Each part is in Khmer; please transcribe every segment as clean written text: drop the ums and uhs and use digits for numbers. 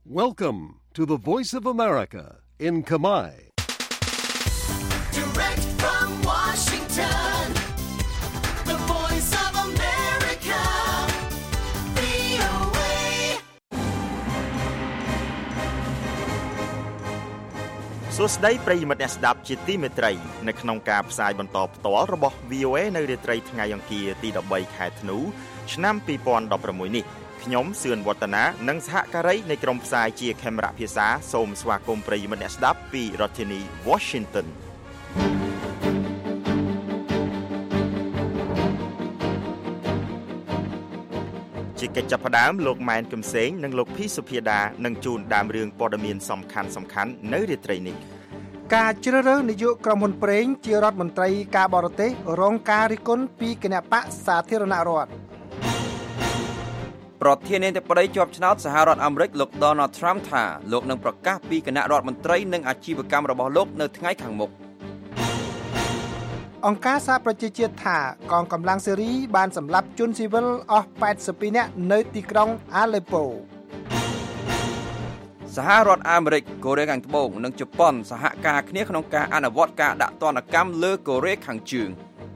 Welcome to the Voice of America in Khmer. Direct from Washington, the Voice of America, VOA. សួស្តីប្រិយមិត្តអ្នកស្ដាប់ជាទីមេត្រីនៅក្នុងការផ្សាយបន្តផ្ទាល់របស់ VOA នៅរាត្រីថ្ងៃអង្គារទី13ខែធ្នូឆ្នាំ2016នេះខ្ញុំសឿនវឌ្ឍនានិងសហការីនៃក្រុមផ្សាយជាខេមរៈភាសាសូមស្វាគមន៍ប្រិយមិត្តអ្នកស្ដាប់ពីរដ្ឋធានី Washington ជាកិច្ចចាប់ផ្ដើមលោកម៉ែនគឹមសេងនិងលោកភីសុភាដានឹងជួនដើមរឿងព័ត៌មានសំខាន់នៅរាត្រីនេះការជ្រើសរើសនាយកក្រុមហ៊ុនប្រេងជារដ្ឋមន្ត្រីការបរទេសរងការរិះគន់ពីគណៈបកសាធារណរដ្ឋប្រធានាធិបតីជាប់ឆ្នោតសហរដ្ឋអាមេរិកលោក Donald Trump ថាលោកនឹងប្រកាសពីគណៈរដ្ឋមន្ត្រីនិងអាជីវកម្មរបស់លោកនៅថ្ងៃខាងមុខអង្គការសហប្រជាជាតិថាកងកម្លាំងស៊េរីបានសម្លាប់ជនស៊ីវិលអស់82នាក់នៅទីក្រុង Aleppo សហរដ្ឋអាមេរិកកូរ៉េខាងត្បូងនិងជប៉ុនសហការគ្នាក្នុងការអនុវត្តការដាក់ទណ្ឌកម្មលើកូរ៉េខាងជើង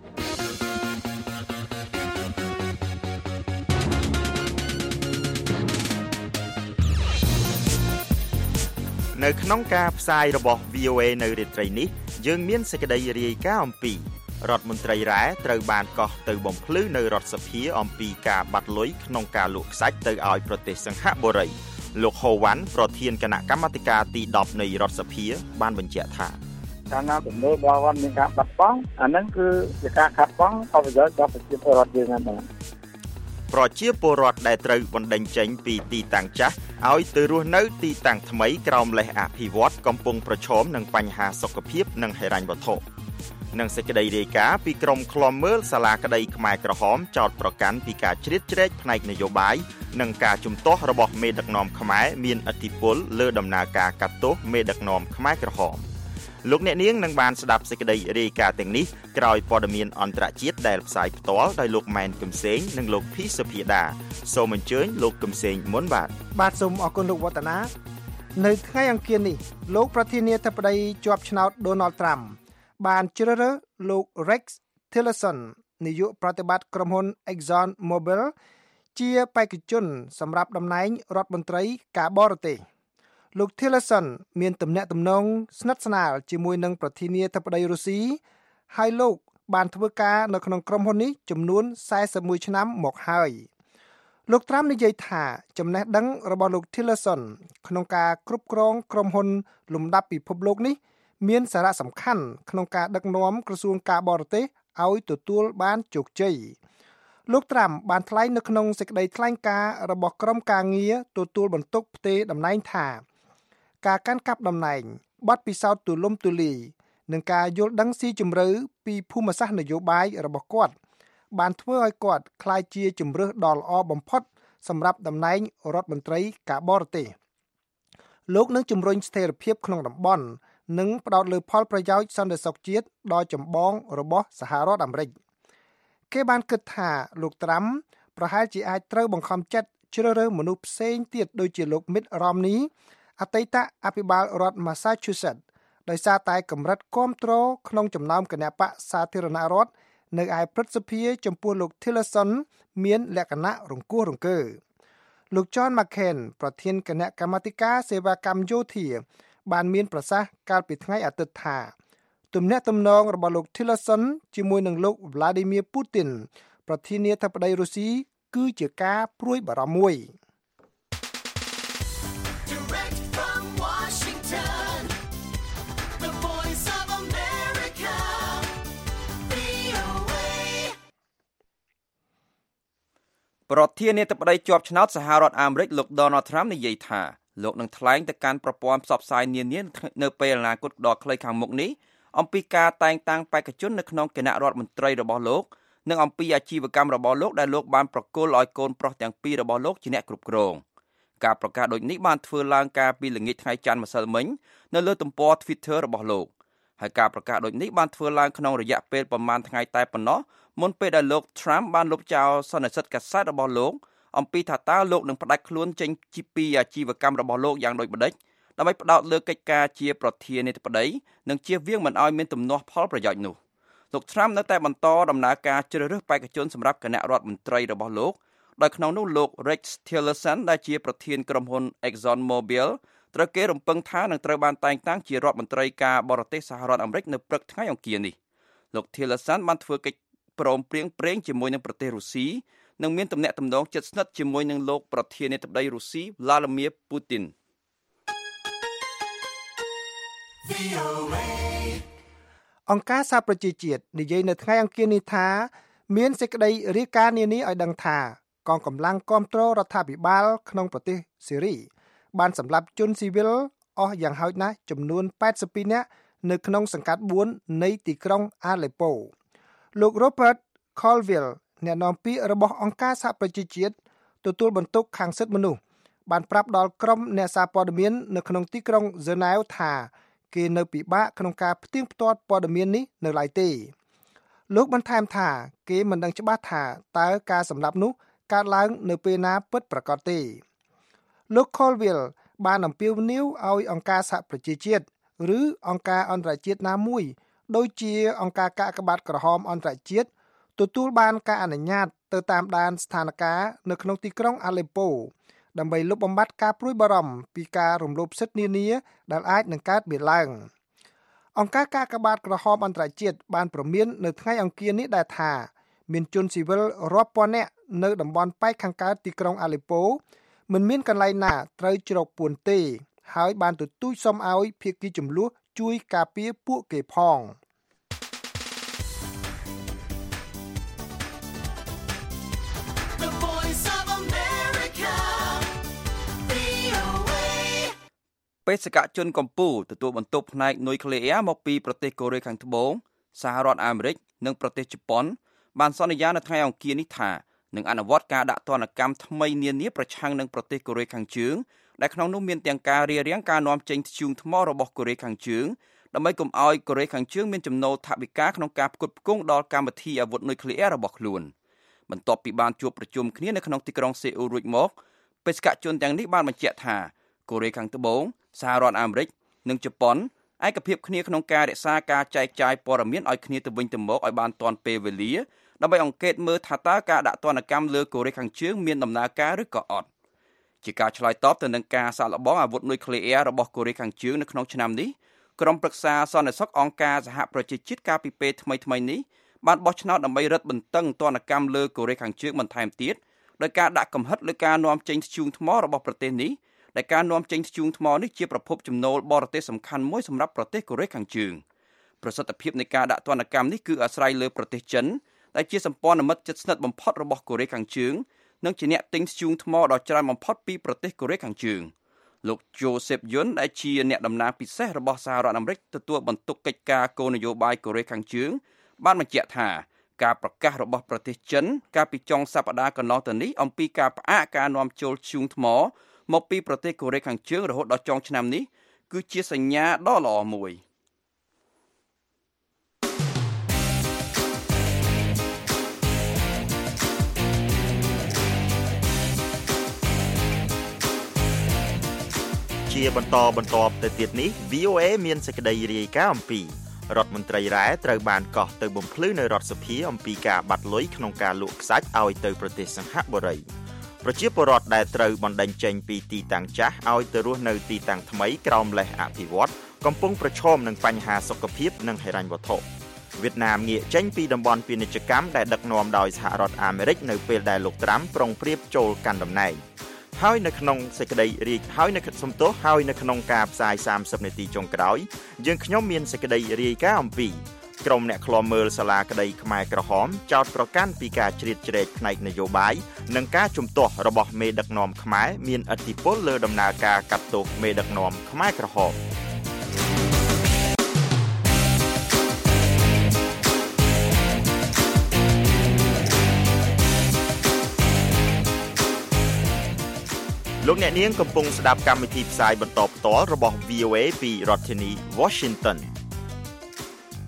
នៅក្នុងការផ្សាយរបស់ VOA នៅរាត្រីនេះយើងមានសេចក្តីរាយការណ៍អំពីរដ្ឋមន្ត្រីរ៉ែត្រូវបានកោះទៅបំភ្លឺនៅរដ្ឋសភាអំពីការបាត់លុយក្នុងការលក់ខ្សាច់ទៅឲ្យប្រទេសសិង្ហបុរីលោកហូវ៉ាន់ប្រធានគណៈកម្មាធិការទី10នៃរដ្ឋសភាបានបញ្ជាក់ថាកាលណាទំនួលរបស់គាត់មានការបាត់បង់អាហ្នឹងគឺជាការខាត់បង់ផលប្រយោជន៍ដល់ប្រជាពលរដ្ឋយើងហ្នឹងប្រជាពលរដ្ឋដែលត្រូវបណ្តេញចេញពីទីតាំងចាស់ឲ្យទៅរស់នៅទីតាំងថ្មីក្រោមលេសអភិវឌ្ឍកំពុងប្រឈមនឹងបញ្ហាសុខភាពនិងហិរញ្ញវត្ថុនិងសេចក្តីរាយការណ៍ពីក្រុមឃ្លាំមើលសាលាក្តីខ្មែរក្រហមចោទប្រកាន់ពីការជ្រៀតជ្រែកផ្នែកនយោបាយនិងការជំទាស់របស់មេដឹកនាំខ្មែរមានឥទ្ធិពលលើដំណើរការកាត់ទោសមេដឹកនាំខ្មែរក្រហមលោកអ្នកនាងនឹងបានស្ដាប់សេចក្តីរាយការណ៍ទាំងនេះក្រោយព័ត៌មានអន្តរជាតិដែលផ្សាយផ្ទាល់ដោយលោកម៉ែនគឹមសេងនិងលោកភីសុភាដាសូមអញ្ជើញលោកគឹមសេងមុនបាទសូមអរគុណលោកវឌ្ឍនានៅថ្ងៃអង្គារនេះលោកប្រធានាធិបតីជាប់ឆ្នោត Donald Trump បានជ្រើសរើសលោក Rex Tillerson នាយកប្រតិបត្តិក្រុមហ៊ុន Exxon Mobil ជាបេក្ខជនសម្រាប់តំណែងរដ្ឋមន្ត្រីការបរទេសលោក Tillerson មានទំនាក់ទំនងស្និទ្ធស្នាលជាមួយនឹងប្រធានាធិបតីរុស្ស៊ីហើយលោកបានធ្វើការនៅក្នុងក្រុមហ៊ុននេះចំនួន41ឆ្នាំមកហើយលោក Trump និយាយថាចំណេះដឹងរបស់លោក Tillerson ក្នុងការគ្រប់គ្រងក្រុមហ៊ុនលំដាប់ពិភពលោកនេះមានសារៈសំខាន់ក្នុងការដឹកនាំក្រសួងការបរទេសឲ្យទទួលបានជោគជ័យលោក Trump បានថ្លែងនៅក្នុងសេចក្តីថ្លែងការណ៍របស់ក្រុមការងារទទួលបន្ទុកផ្ទេរតំណែងថាការកាន់កាប់តំណែងបទពិសោធន៍ទូលំទូលាយនិងការយល់ដឹងស៊ីជម្រៅពីភូមិសាស្ត្រនយោបាយរបស់គាត់បានធ្វើឲ្យគាត់ក្លាយជាជម្រើសដ៏ល្អបំផុតសម្រាប់តំណែងរដ្ឋមន្ត្រីការបរទេសលោកនឹងជំរុញស្ថិរភាពក្នុងតំបន់និងផ្ដោតលើផលប្រយោជន៍សន្តិសុខជាតិដ៏ចម្បងរបស់សហរដ្ឋអាមេរិកគេបានគិតថាលោក Trump ប្រហែលជាអាចត្រូវបង្ខំចិត្តជ្រើសរើសមនុស្សផ្សេងទៀតដូចជាលោក Mitt Romney អតីតអភិបាលរដ្ឋ Massachusetts ដោយសារតែកម្រិតគាំទ្រក្នុងចំណោមគណបក្សសាធារណរដ្ឋនៅឯព្រឹទ្ធសភាចំពោះលោក Tillerson មានលក្ខណៈរង្គោះរង្គើលោក John McCain ប្រធានគណៈកម្មាធិការសេវាកម្មយោធាបានមានប្រសាសន៍កាលពីថ្ងៃអាទិត្យថាទំនាក់ទំនងរបស់លោក Tillerson ជាមួយនឹងលោក Vladimir Putin ប្រធានាធិបតីរុស្ស៊ីគឺជាការព្រួយបារម្ភមួយប្រធានាធិបតីជាប់ឆ្នោតសហរដ្ឋអាមេរិកលោក Donald Trump និយាយថាលោកនឹងថ្លែងទៅកាន់ប្រព័ន្ធផ្សព្វផ្សាយនានានៅពេលអនាគតដ៏ខ្លីខាងមុខនេះអំពីការតែងតាំងបេក្ខជននៅក្នុងគណៈរដ្ឋមន្ត្រីរបស់លោកនិងអំពីអាជីវកម្មរបស់លោកដែលលោកបានប្រគល់ឲ្យកូនប្រុសទាំងពីររបស់លោកជាអ្នកគ្រប់គ្រងការប្រកាសដូចនេះបានធ្វើឡើងកាលពីល្ងាចថ្ងៃច័ន្ទម្សិលមិញនៅលើទំព័រ Twitter របស់លោកហើយការប្រកាសដូចនេះបានធ្វើឡើងក្នុងរយៈពេលប្រមាណថ្ងៃតែប៉ុណ្ណោះមុនពេលដែលលោក Trump បានលុបចោលសន្និសីទកាសែតរបស់លោកអំពីថាតើលោកនឹងផ្ដាច់ខ្លួនចេញពីអាជីវកម្មរបស់លោកយ៉ាងដូចម្តេចដើម្បីផ្ដោតលើកិច្ចការជាប្រធានាធិបតីនិងជៀសវាងមិនឲ្យមានទំនាស់ផលប្រយោជន៍នោះលោក Trump នៅតែបន្តដំណើរការជ្រើសរើសបេក្ខជនសម្រាប់គណៈរដ្ឋមន្ត្រីរបស់លោកដោយក្នុងនោះលោក Rex Tillerson ដែលជាប្រធានក្រុមហ៊ុន Exxon Mobil ត្រូវគេរំពឹងថានឹងត្រូវបានតែងតាំងជារដ្ឋមន្ត្រីការបរទេសសហរដ្ឋអាមេរិកនៅព្រឹកថ្ងៃអង្គារនេះលោក Tillerson បានធ្វើកិច្ចព្រមព្រៀងប្រេងជាមួយនឹងប្រទេសរុស្ស៊ីនិងមានទំនាក់ទំនងជិតស្និទ្ធជាមួយនឹងលោកប្រធានាធិបតីរុស្ស៊ី Vladimir Putin អង្គការសហប្រជាជាតិនិយាយនៅថ្ងៃអង្គារនេះថាមានសេចក្តីរាយការណ៍នានាឲ្យដឹងថាកងកម្លាំងគាំទ្ររដ្ឋាភិបាលក្នុងប្រទេសស៊េរីបានសម្លាប់ជនស៊ីវិលអស់យ៉ាងហោចណាស់ចំនួន82នាក់នៅក្នុងសង្កាត់4នៃទីក្រុង Aleppo លោក Robert Colville អ្នកនាំពាក្យរបស់អង្គការសហប្រជាជាតិទទួលបន្ទុកខាងសិទ្ធិមនុស្សបានប្រាប់ដល់ក្រុមអ្នកសារព័ត៌មាននៅក្នុងទីក្រុង Geneva ថាគេនៅពិបាកក្នុងការផ្ទៀងផ្ទាត់ព័ត៌មាននេះនៅឡើយទេលោកបន្ថែមថាគេមិនដឹងច្បាស់ថាតើការសម្លាប់នោះកើតឡើងនៅពេលណាពិតប្រាកដទេលោក Colville បានអំពាវនាវឲ្យអង្គការសហប្រជាជាតិឬអង្គការអន្តរជាតិណាមួយដូចជាអង្គការកាកបាទក្រហមអន្តរជាតិទទួលបានការអនុញ្ញាតទៅតាមដានស្ថានភាពនៅក្នុងទីក្រុង Aleppo ដើម្បីលុបបំបាត់ការព្រួយបារម្ភពីការរំលោភសិទ្ធិនានាដែលអាចនឹងកើតមានឡើងអង្គការកាកបាទក្រហមអន្តរជាតិបានព្រមាននៅថ្ងៃអង្គារនេះដែរថាមានជនស៊ីវិលរាប់ពាន់នាក់នៅតំបន់ប៉ែកខាងកើតទីក្រុង Aleppo មិនមានកន្លែងណាត្រូវជ្រកពួនទេហើយបានទទូចសុំឲ្យភាគីជម្លោះជួយការពារពួកគេផង The Voice of America, VOA. បេសកជនកម្ពុជាទទួលបន្ទុកផ្នែកនុយក្លេអ៊ែរមកពីប្រទេសកូរ៉េខាងត្បូងសហរដ្ឋអាមេរិកនិងប្រទេសជប៉ុនបានសន្យានៅថ្ងៃអង្គារនេះថានឹងអនុវត្តការដាក់ទណ្ឌកម្មថ្មីនានាប្រឆាំងនឹងប្រទេសកូរ៉េខាងជើងដែលក្នុងនោះមានទាំងការរារាំងការនាំចេញធ្យូងថ្មរបស់កូរ៉េខាងជើងដើម្បីកុំឲ្យកូរ៉េខាងជើងមានចំណូលថវិកាក្នុងការផ្គត់ផ្គង់ដល់កម្មវិធីអាវុធនុយក្លេអ៊ែររបស់ខ្លួនបន្ទាប់ពីបានជួបប្រជុំគ្នានៅក្នុងទីក្រុងសេអ៊ូលរួចមកបេសកជនទាំងនេះបានបញ្ជាក់ថាកូរ៉េខាងត្បូងសហរដ្ឋអាមេរិកនិងជប៉ុនឯកភាពគ្នាក្នុងការរក្សាការចែកចាយព័ត៌មានឲ្យគ្នាទៅវិញទៅមកឲ្យបានទាន់ពេលវេលាដើម្បីអង្កេតមើលថាតើការដាក់ទណ្ឌកម្មលើកូរ៉េខាងជើងមានដំណើរការឬក៏អត់ជាការឆ្លើយតបទៅនឹងការសាកល្បងអាវុធនុយក្លេអ៊ែររបស់កូរ៉េខាងជើងនៅក្នុងឆ្នាំនេះក្រុមប្រឹក្សាសន្តិសុខអង្គការសហប្រជាជាតិកាលពីពេលថ្មីៗនេះបានបោះឆ្នោតដើម្បីរឹតបន្តឹងទណ្ឌកម្មលើកូរ៉េខាងជើងបន្ថែមទៀតដោយការដាក់កំហិតលើការនាំចេញធ្យូងថ្មរបស់ប្រទេសនេះដែលការនាំចេញធ្យូងថ្មនេះជាប្រភពចំណូលបរទេសសំខាន់មួយសម្រាប់ប្រទេសកូរ៉េខាងជើងប្រសិទ្ធភាពនៃការដាក់ទណ្ឌកម្មនេះគឺអាស្រ័យលើប្រទេសចិនដែលជាសម្ព័ន្ធមិត្តជិតស្និទ្ធបំផុតរបស់កូរ៉េខាងជើងនិងជាអ្នកទិញធ្យូងថ្មដ៏ច្រើនបំផុតពីប្រទេសកូរ៉េខាងជើងលោក Joseph Yun ដែលជាអ្នកតំណាងពិសេសរបស់សហរដ្ឋអាមេរិកទទួលបន្ទុកកិច្ចការគោលនយោបាយកូរ៉េខាងជើងបានបញ្ជាក់ថាការប្រកាសរបស់ប្រទេសចិនកាលពីចុងសប្តាហ៍កន្លងទៅនេះអំពីការផ្អាកការនាំចូលធ្យូងថ្មមកពីប្រទេសកូរ៉េខាងជើងរហូតដល់ចុងឆ្នាំនេះគឺជាសញ្ញាដ៏ល្អមួយជាបន្តទៅទៀតនេះ VOA មានសេចក្តីរាយការណ៍អំពីរដ្ឋមន្ត្រីរ៉ែត្រូវបានកោះទៅបំភ្លឺនៅរដ្ឋសភាអំពីការបាត់លុយក្នុងការលក់ខ្សាច់ឲ្យទៅប្រទេសសិង្ហបុរីប្រជាពលរដ្ឋដែលត្រូវបណ្តេញចេញពីទីតាំងចាស់ឲ្យទៅរស់នៅទីតាំងថ្មីក្រោមលេសអភិវឌ្ឍកំពុងប្រឈមនឹងបញ្ហាសុខភាពនិងហិរញ្ញវត្ថុវៀតណាមងាកចេញពីតំបន់ពាណិជ្ជកម្មដែលដឹកនាំដោយសហរដ្ឋអាមេរិកនៅពេលដែលលោកត្រាំប្រុងប្រៀបចូលកាន់តំណែងហើយនៅក្នុងសេចក្តីរាយហើយនៅក្នុងការផ្សាយ30នាទីចុងក្រោយយើងខ្ញុំមានសេចក្តីរាយការណ៍អំពីក្រុមអ្នកឃ្លាំមើលសាលាក្តីខ្មែរក្រហមចោទប្រកាន់ពីការជ្រៀតជ្រែកផ្នែកនយោបាយនិងការជំទាស់របស់មេដឹកនាំខ្មែរមានឥទ្ធិពលលើដំណើរការកាត់ទោសមេដឹកនាំខ្មែរក្រហមលោកអ្នកនាងកំពុងស្ដាប់កម្មវិធីផ្សាយបន្តផ្ទាល់របស់ VOA ពីរដ្ឋធានី Washington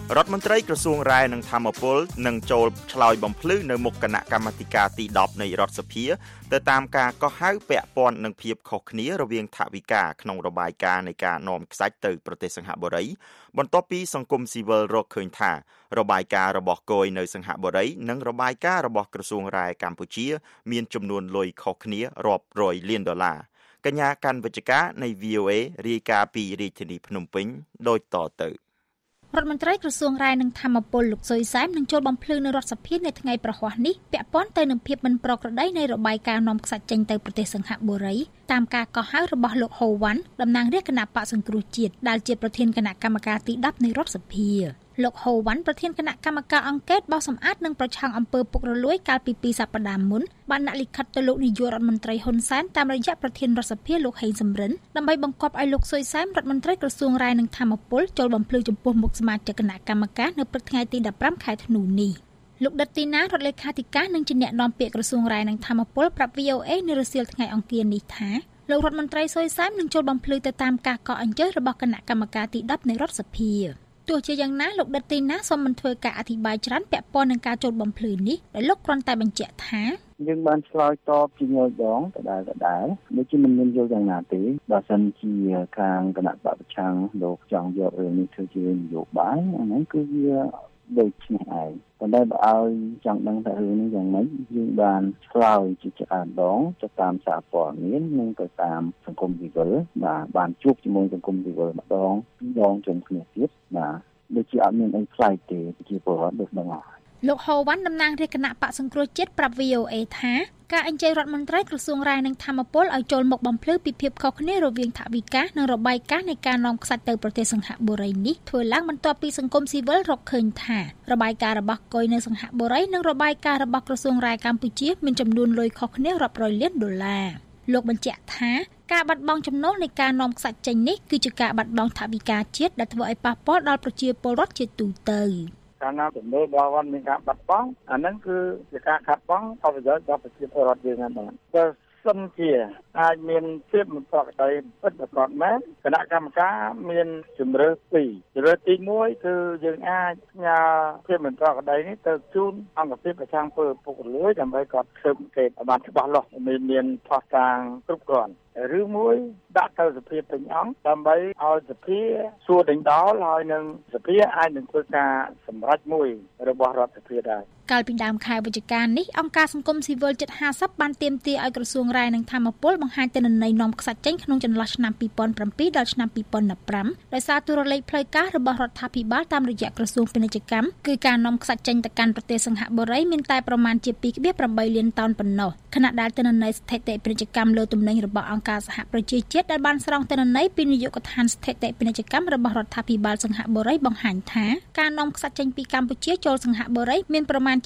រដ្ឋមន្ត្រីក្រសួងរាយនឹងធម្មពលនឹងចូលឆ្លើយបំភ្លឺនៅមុខគណៈកម្មាធិការទី10នៃរដ្ឋសភាទៅតាមការកោះហៅពាក់ព័ន្ធនឹងភាពខុសគ្នារវាងថវិកាក្នុងរបាយការណ៍នៃការនាំខ្សាច់ទៅប្រទេសសិង្ហបុរីបន្ទាប់ពីសង្គមស៊ីវិលរកឃើញថារបាយការណ៍របស់គយនៅសិង្ហបុរីនិងរបាយការណ៍របស់ក្រសួងរាយកម្ពុជាមានចំនួនលុយខុសគ្នារាប់រយលានដុល្លារកញ្ញាកាន់វិជ្ជការនៃ VOA រាយការណ៍ពីរាជធានីភ្នំពេញដូចតទៅរដ្ឋមន្ត្រីក្រសួងរាយនឹងធម្មពលលោកសុយសែមនឹងចូលបំភ្លឺនៅរដ្ឋសភានៅថ្ងៃប្រហ័សនេះពាក់ព័ន្ធទៅនឹងភាពមិនប្រក្រតីនៃរបាយការណ៍នាំខ្សាច់ចេញទៅប្រទេសសិង្ហបុរីតាមការកោះហៅរបស់លោកហូវ៉ាន់តំណាងរាជគណៈបក្សសង្គ្រោះជាតិដែលជាប្រធានគណៈកម្មការទី10នៃរដ្ឋសភាលោកហូវ៉ាន់ប្រធានគណៈកម្មការអង្កេតបោះសម្អាតនិងប្រឆាំងអំពើពុករលួយកាលពី2សប្តាហ៍មុនបានដាក់លិខិតទៅលោកនាយករដ្ឋមន្ត្រីហ៊ុនសែនតាមរយៈប្រធានរដ្ឋសភាលោកហេងសំរិនដើម្បីបង្គាប់ឲ្យលោកសុយសែមរដ្ឋមន្ត្រីក្រសួងរាយនឹងធម្មពលចូលបំភ្លឺចំពោះមុខសមាជិកគណៈកម្មការនៅព្រឹកថ្ងៃទី15ខែធ្នូនេះលោកដិតទីណារដ្ឋលេខាធិការនិងជាអ្នកនាំពាក្យក្រសួងរាយនឹងធម្មពលប្រាប់ VOA នៅរសៀលថ្ងៃអង្គារនេះថាលោករដ្ឋមន្ត្រីសុយសែមនឹងចូលបំភ្លឺទៅតាមការកោះអញ្ជើញរបស់គណៈកម្មការទី10នៃរដ្ឋសភាទោះជាយ៉ាងណាលោកដិតទីណាសូមមិនធ្វើការអធិប្បាយច្រើនពាក់ព័ន្ធនឹងការចូលបំភ្លឺនេះដោយលោកគ្រាន់តែបញ្ជាក់ថាយើងបានឆ្លើយតបជាញយដងដដែលដូចជាមិនមានយល់យ៉ាងណាទេបើសិនជាខាងគណៈបព្វប្រឆាំងលោកចង់យករឿងនេះធ្វើជានយោបាយអាហ្នឹងគឺវាដូចនេះឯងប៉ុន្តែបើឲ្យចង់ដឹងថារឿងនេះយ៉ាងម៉េចយើងបានឆ្លើយជាច្រើនដងទៅតាមសារព័ត៌មាននិងទៅតាមសង្គមស៊ីវិលបានជួបជាមួយសង្គមស៊ីវិលម្ដងពីរដងជុំគ្នាទៀតដូចជាអត់មានអីប្លែកទេជាពលរដ្ឋដូចហ្នឹងហើយលោកហូវ៉ាន់តំណាងរាជគណៈបក្សសង្គ្រោះជាតិប្រាប់ VOA ថាការអញ្ជើញរដ្ឋមន្ត្រីក្រសួងរាយនឹងធម្មពលឲ្យចូលមកបំភ្លឺពីភាពខុសគ្នារវាងថវិកានិងរបាយការណ៍នៃការនាំខ្សាច់ទៅប្រទេសសិង្ហបុរីនេះធ្វើឡើងបន្ទាប់ពីសង្គមស៊ីវិលរកឃើញថារបាយការណ៍របស់កុយនៅសិង្ហបុរីនិងរបាយការណ៍របស់ក្រសួងរាយកម្ពុជាមានចំនួនលុយខុសគ្នារាប់រយលានដុល្លារលោកបញ្ជាក់ថាការបាត់បង់ចំណូលនៃការនាំខ្សាច់ចេញនេះគឺជាការបាត់បង់ថវិកាជាតិដែលធ្វើឲ្យប៉ះពាល់ដល់ប្រជាពលរដ្ឋជាទូទៅកាលណាចំណូលរបស់គាត់មានការបាត់បង់អាហ្នឹងគឺជាការខាត់បង់ផលប្រយោជន៍ដល់ប្រជាពលរដ្ឋយើងហ្នឹងបាទបើសិនជាអាចមានភាពមិនប្រក្រតីពិតប្រាកដមែនគណៈកម្មការមានជំរឿពីរជំរឿទី1គឺយើងអាចផ្ញើភាពមិនប្រក្រតីនេះទៅជូនអង្គភាពប្រឆាំងពលពុករលួយដើម្បីគាត់ស៊ើបអង្កេតឲ្យបានច្បាស់លាស់មានផុសតាងគ្រប់គ្រាន់ឬមួយដាក់ទៅសភាពេញអង្គដើម្បីឲ្យសភាសួរដេញដោលហើយនឹងសភាអាចនឹងធ្វើការសម្រេចមួយរបស់រដ្ឋសភាដែរកាលពីដើមខែវិច្ឆិកានេះអង្គការសង្គមស៊ីវិលជិត50បានទាមទារឲ្យក្រសួងរាយនឹងធម្មពលបង្ហាញទិន្នន័យនាំខ្សាច់ចេញក្នុងចន្លោះឆ្នាំ2007ដល់ឆ្នាំ2015ដោយសារទូរលេខផ្លូវការរបស់រដ្ឋាភិបាលតាមរយៈក្រសួងពាណិជ្ជកម្មគឺការនាំខ្សាច់ចេញទៅកាន់ប្រទេសសិង្ហបុរីមានតែប្រមាណជា 2.8 លានតោនប៉ុណ្ណោះខណៈដែលទិន្នន័យស្ថិតិពាណិជ្ជកម្មលើទំនិញរបស់អង្គការសហប្រជាជាតិដែលបានស្រង់ទិន្នន័យពីនាយកដ្ឋានស្ថិតិពាណិជ្ជកម្មរបស់រដ្ឋាភិបាលសិង្ហបុរីបង្ហាញថាការនាំខ្សាច់ចេញពីកម្ពុជាចូលសិង្ហបុរីមានប្រមាណជា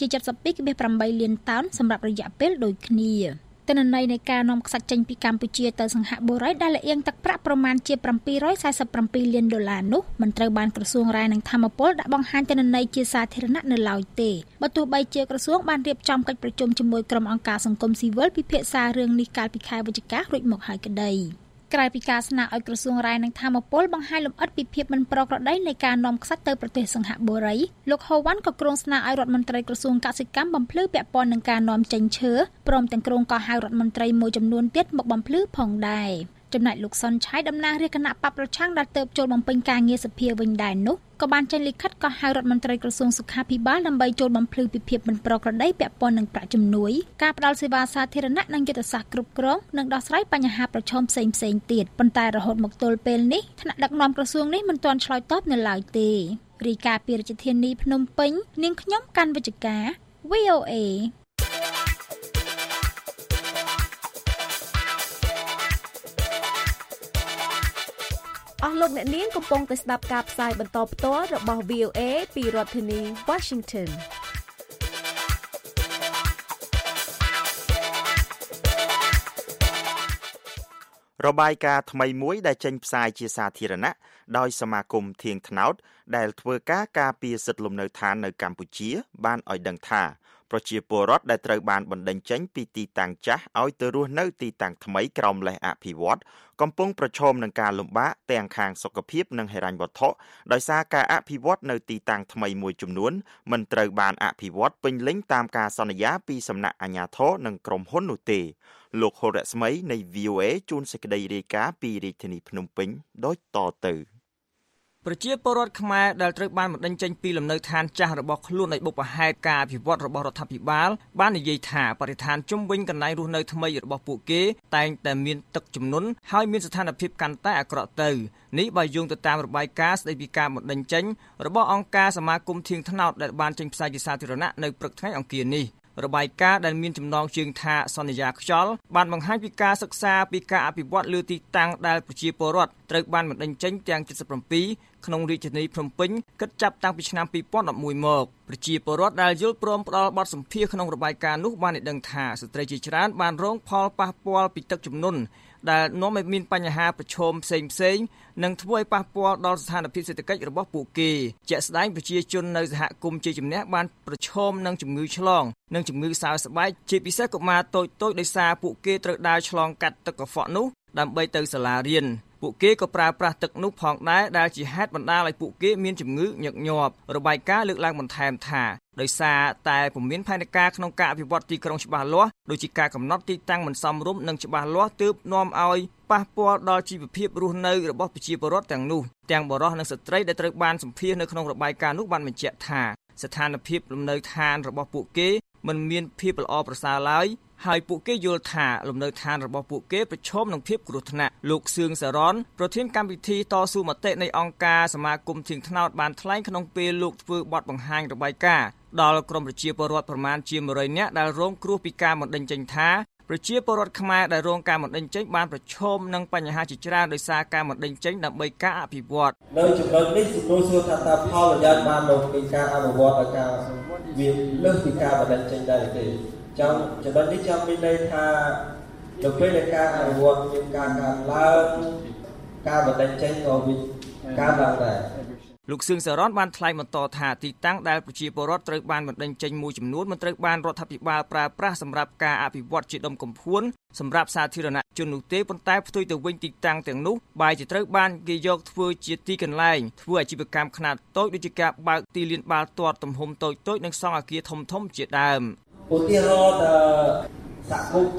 72.8 លានតោនសម្រាប់រយៈពេលដូចគ្នាទិន្នន័យនៃការនាំខ្សាច់ចេញពីកម្ពុជាទៅសិង្ហបុរីដែលលៀងទឹកប្រាក់ប្រមាណជា 747 លានដុល្លារនោះមិនត្រូវបានក្រសួងរាយនឹងធម្មពលដាក់បង្ហាញទិន្នន័យជាសាធារណៈនៅឡើយទេបើទោះបីជាក្រសួងបានរៀបចំកិច្ចប្រជុំជាមួយក្រុមអង្គការសង្គមស៊ីវិលពិភាក្សារឿងនេះកាលពីខែវិច្ឆិការួចមកហើយក្តីក្រៅពីការស្នើឲ្យក្រសួងរាយនឹងធម្មពលបង្ហាញលម្អិតពីភាពមិនប្រក្រតីនៃការនាំខ្សាច់ទៅប្រទេសសិង្ហបុរីលោកហូវ៉ាន់ក៏គ្រោងស្នើឲ្យរដ្ឋមន្ត្រីក្រសួងកសិកម្មបំភ្លឺពាក់ព័ន្ធនឹងការនាំចេញឈើព្រមទាំងគ្រោងក៏ហៅរដ្ឋមន្ត្រីមួយចំនួនទៀតមកបំភ្លឺផងដែរចំណែកលោកសុនឆៃតំណាងរាជគណៈបព្វប្រឆាំងដែលទៅចូលបំពេញការងារសភាវិញដែរនោះក៏បានចេញលិខិតក៏ហៅរដ្ឋមន្ត្រីក្រសួងសុខាភិបាលដើម្បីចូលបំភ្លឺពីភាពមិនប្រក្រតីពាក់ព័ន្ធនឹងប្រាក់ជំនួយការផ្តល់សេវាសាធារណៈនិងយុទ្ធសាស្ត្រគ្រប់គ្រងនិងដោះស្រាយបញ្ហាប្រឈមផ្សេងៗទៀតប៉ុន្តែរហូតមកទល់ពេលនេះថ្នាក់ដឹកនាំក្រសួងនេះមិនទាន់ឆ្លើយតបនៅឡើយទេរាយការណ៍ពីរាជធានីភ្នំពេញនាងខ្ញុំកាន់វិជ្ជការ VOA អស់លោកអ្នកនាងកំពុងតែស្ដាប់ការផ្សាយបន្តផ្ទាល់របស់ VOA ពីរដ្ឋធានី Washington របាយការណ៍ថ្មីមួយដែលចេញផ្សាយជាសាធារណៈដោយសមាគមធៀងថ្នោតដែលធ្វើការពារសិទ្ធិលំនៅឋាននៅកម្ពុជាបានឲ្យដឹងថាប្រជាពលរដ្ឋដែលត្រូវបានបណ្តេញចេញពីទីតាំងចាស់ឲ្យទៅរស់នៅទីតាំងថ្មីក្រោមលេសអភិវឌ្ឍកំពុងប្រឈមនឹងការលំបាកទាំងខាងសុខភាពនិងហិរញ្ញវត្ថុដោយសារការអភិវឌ្ឍនៅទីតាំងថ្មីមួយចំនួនមិនត្រូវបានអភិវឌ្ឍពេញលេញតាមការសន្យាពីសំណាក់អាជ្ញាធរនិងក្រុមហ៊ុននោះទេលោកហុលរស្មីនៃ VOA ជួនសេចក្តីរាយការណ៍ពីរាជធានីភ្នំពេញដូចតទៅប្រជាពលរដ្ឋខ្មែរដែលត្រូវបានបណ្តេញចេញពីលំនៅឋានចាស់របស់ខ្លួនដោយបុព្វហេតុការអភិវឌ្ឍរបស់រដ្ឋាភិបាលបាននិយាយថាបរិស្ថានជុំវិញកន្លែងរស់នៅថ្មីរបស់ពួកគេតែងតែមានទឹកជំនន់ហើយមានស្ថានភាពកាន់តែអាក្រក់ទៅនេះបើយោងទៅតាមរបាយការណ៍ស្តីពីការបណ្តេញចេញរបស់អង្គការសមាគមធៀងថ្នោតដែលបានចេញផ្សាយជាសាធារណៈនៅព្រឹកថ្ងៃអង្គារនេះរបាយការណ៍ដែលមានចំណងជើងថាសន្យាខ្យល់បានបង្ហាញពីការសិក្សាពីការអភិវឌ្ឍលើទីតាំងដែលប្រជាពលរដ្ឋត្រូវបានបណ្តេញចេញទាំង77ក្នុងរាជធានីភ្នំពេញគិតចាប់តាំងពីឆ្នាំ2011មកប្រជាពលរដ្ឋដែលយល់ព្រមផ្ដល់បទសម្ភាសន៍ក្នុងរបាយការណ៍នោះបានឲ្យដឹងថាស្ត្រីជាច្រើនបានរងផលប៉ះពាល់ពីទឹកជំនន់ដែលនាំឲ្យមានបញ្ហាប្រឈមផ្សេងៗនិងធ្វើឲ្យប៉ះពាល់ដល់ស្ថានភាពសេដ្ឋកិច្ចរបស់ពួកគេជាក់ស្ដែងប្រជាជននៅសហគមន៍ជាជំនះបានប្រឈមនឹងជំងឺឆ្លងនិងជំងឺសើស្បែកជាពិសេសកុមារតូចៗដោយសារពួកគេត្រូវដើរឆ្លងកាត់ទឹកកខ្វក់នោះដើម្បីទៅសាលារៀនពួកគេក៏ប្រើប្រាស់ទឹកនោះផងដែរដែលជាហេតុបណ្ដាលឲ្យពួកគេមានជំងឺញឹកញាប់របាយការណ៍លើកឡើងបន្ថែមថាដោយសារតែពុំមានផែនការក្នុងការអភិវឌ្ឍទីក្រុងច្បាស់លាស់ដូចជាការកំណត់ទីតាំងមិនសមរម្យនិងច្បាស់លាស់ទើបនាំឲ្យប៉ះពាល់ដល់ជីវភាពរស់នៅរបស់ប្រជាពលរដ្ឋទាំងនោះទាំងបុរសនិងស្ត្រីដែលត្រូវបានសម្ភាសន៍នៅក្នុងរបាយការណ៍នោះបានបញ្ជាក់ថាស្ថានភាពលំនៅឋានរបស់ពួកគេមិនមានភាពល្អប្រសើរឡើយហើយពួកគេយល់ថាលំនៅឋានរបស់ពួកគេប្រឈមនឹងភាពគ្រោះថ្នាក់លោកសឿងសារ៉នប្រធានកម្មវិធីតស៊ូមតិនៃអង្គការសមាគមធៀងថ្នោតបានថ្លែងក្នុងពេលលោកធ្វើបទបង្ហាញរបាយការណ៍ដល់ក្រុមប្រជាពលរដ្ឋប្រមាណជា100នាក់ដែលរងគ្រោះពីការបណ្តេញចេញថាប្រជាពលរដ្ឋខ្មែរដែលរងការបណ្តេញចេញបានប្រឈមនឹងបញ្ហាជាច្រើនដោយសារការបណ្តេញចេញដើម្បីការអភិវឌ្ឍនៅចំណុចនេះសំណួរសួរថាតើផលប្រយោជន៍បានមកពីការអភិវឌ្ឍឲ្យការវាលើសពីការបណ្តេញចេញដែរទេចំណុចនេះចាំមានន័យថានៅពេលដែលការអភិវឌ្ឍមានការកើនឡើងការបណ្តេញចេញក៏វាកើនឡើងដែរលោកសឿងសារ៉នបានថ្លែងបន្តថាទីតាំងដែលប្រជាពលរដ្ឋត្រូវបានបណ្តេញចេញមួយចំនួនមិនត្រូវបានរដ្ឋាភិបាលប្រើប្រាស់សម្រាប់ការអភិវឌ្ឍជាដុំកំភួនសម្រាប់សាធារណជននោះទេប៉ុន្តែផ្ទុយទៅវិញទីតាំងទាំងនោះបែរជាត្រូវបានគេយកធ្វើជាទីកន្លែងធ្វើអាជីវកម្មខ្នាតតូចដូចជាការបើកទីលានបាល់ទាត់ទំហំតូចៗនិងសង់អគារធំៗជាដើមឧទាហរណ៍សហគមន៍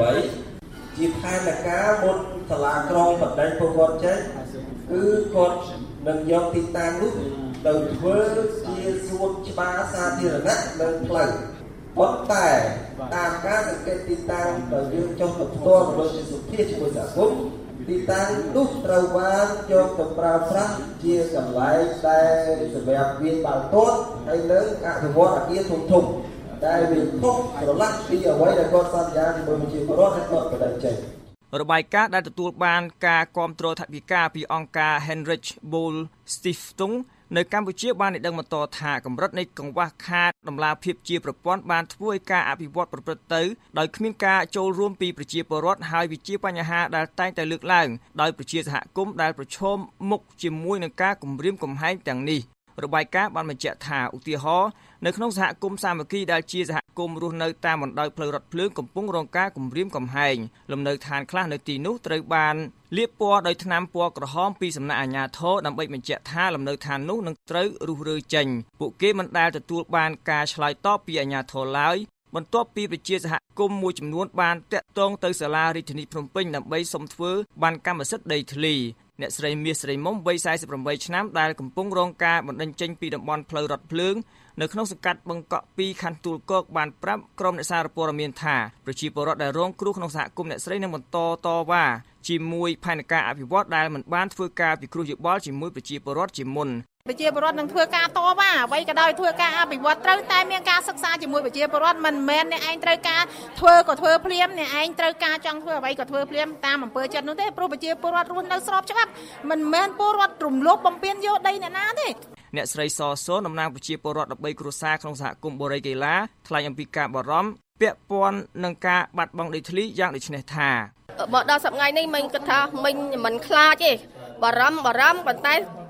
78ជាផែនការមុនសាលាក្រុងបណ្ដេញពលរដ្ឋចេញគឺគាត់នឹងយកទីតាំងនោះទៅធ្វើជាសួនច្បារសាធារណៈនៅផ្លូវប៉ុន្តែតាមការសង្កេតទីតាំងដែលយើងចុះទៅផ្ទាល់របស់ជាសុភាជាមួយសហគមន៍ទីតាំងនោះត្រូវបានយកទៅប្រើប្រាស់ជាកន្លែងដែលសម្រាប់វាលបាល់ទាត់ហើយនឹងអភិវឌ្ឍអគារធំៗដែលវាខុសស្រឡះពីអ្វីដែលគាត់សន្យាជាមួយប្រជាពលរដ្ឋឲ្យគាត់បណ្តេញចេញរបាយការណ៍ដែលទទួលបានការគាំទ្រថវិកាពីអង្គការ Heinrich Böll Stiftung នៅកម្ពុជាបានឲ្យដឹងបន្តថាកម្រិតនៃកង្វះខាតដំណាភាពជាប្រព័ន្ធបានធ្វើឲ្យការអភិវឌ្ឍប្រព្រឹត្តទៅដោយគ្មានការចូលរួមពីប្រជាពលរដ្ឋហើយវាជាបញ្ហាដែលតែងតែលើកឡើងដោយប្រជាសហគមន៍ដែលប្រឈមមុខជាមួយនឹងការគំរាមកំហែងទាំងនេះរបាយការណ៍បានបញ្ជាក់ថាឧទាហរណ៍នៅក្នុងសហគមន៍សាមគ្គីដែលជាសហគមន៍រស់នៅតាមបណ្ដោយផ្លូវរថភ្លើងកំពុងរងការគំរាមកំហែងលំនៅឋានខ្លះនៅទីនោះត្រូវបានលាបពណ៌ដោយថ្នាំពណ៌ក្រហមពីសំណាក់អាជ្ញាធរដើម្បីបញ្ជាក់ថាលំនៅឋាននោះនឹងត្រូវរុះរើចេញពួកគេមិនដែលទទួលបានការឆ្លើយតបពីអាជ្ញាធរឡើយបន្ទាប់ពីប្រជាសហគមន៍មួយចំនួនបានតាក់ទងទៅសាលារាជធានីភ្នំពេញដើម្បីសុំធ្វើបានកម្មសិទ្ធិដីធ្លីអ្នកស្រីមាសស្រីមុំវ័យ48ឆ្នាំដែលកំពុងរងការបណ្តេញចេញពីតំបន់ផ្លូវរថភ្លើងនៅក្នុងសង្កាត់បឹងកក់2ខណ្ឌទួលគោកបានប្រាប់ក្រុមអ្នកសារព័ត៌មានថាប្រជាពលរដ្ឋដែលរងគ្រោះក្នុងសហគមន៍អ្នកស្រីនឹងបន្តតវ៉ាជាមួយផែនការអភិវឌ្ឍដែលមិនបានធ្វើការពិគ្រោះយោបល់ជាមួយប្រជាពលរដ្ឋជាមុនប្រជាពលរដ្ឋនឹងធ្វើការតវ៉ាអ្វីក៏ដោយធ្វើការអភិវឌ្ឍត្រូវតែមានការសិក្សាជាមួយប្រជាពលរដ្ឋមិនមែនអ្នកឯងត្រូវការធ្វើក៏ធ្វើភ្លាមអ្នកឯងត្រូវការចង់ធ្វើអ្វីក៏ធ្វើភ្លាមតាមអំពើចិត្តនោះទេព្រោះប្រជាពលរដ្ឋរស់នៅស្របច្បាប់មិនមែនពលរដ្ឋរំលោភបំពានយកដីអ្នកណាទេអ្នកស្រីសសូនតំណាងប្រជាពលរដ្ឋ13គ្រួសារក្នុងសហគមន៍បូរីកេឡាថ្លែងអំពីការបារម្ភពាក់ព័ន្ធនឹងការបាត់បង់ដីធ្លីយ៉ាងដូចនេះថាមកដល់សប្តាហ៍នេះមិញគិតថាមិញមិនខ្លាចទេបារម្ភប៉ុន្តែ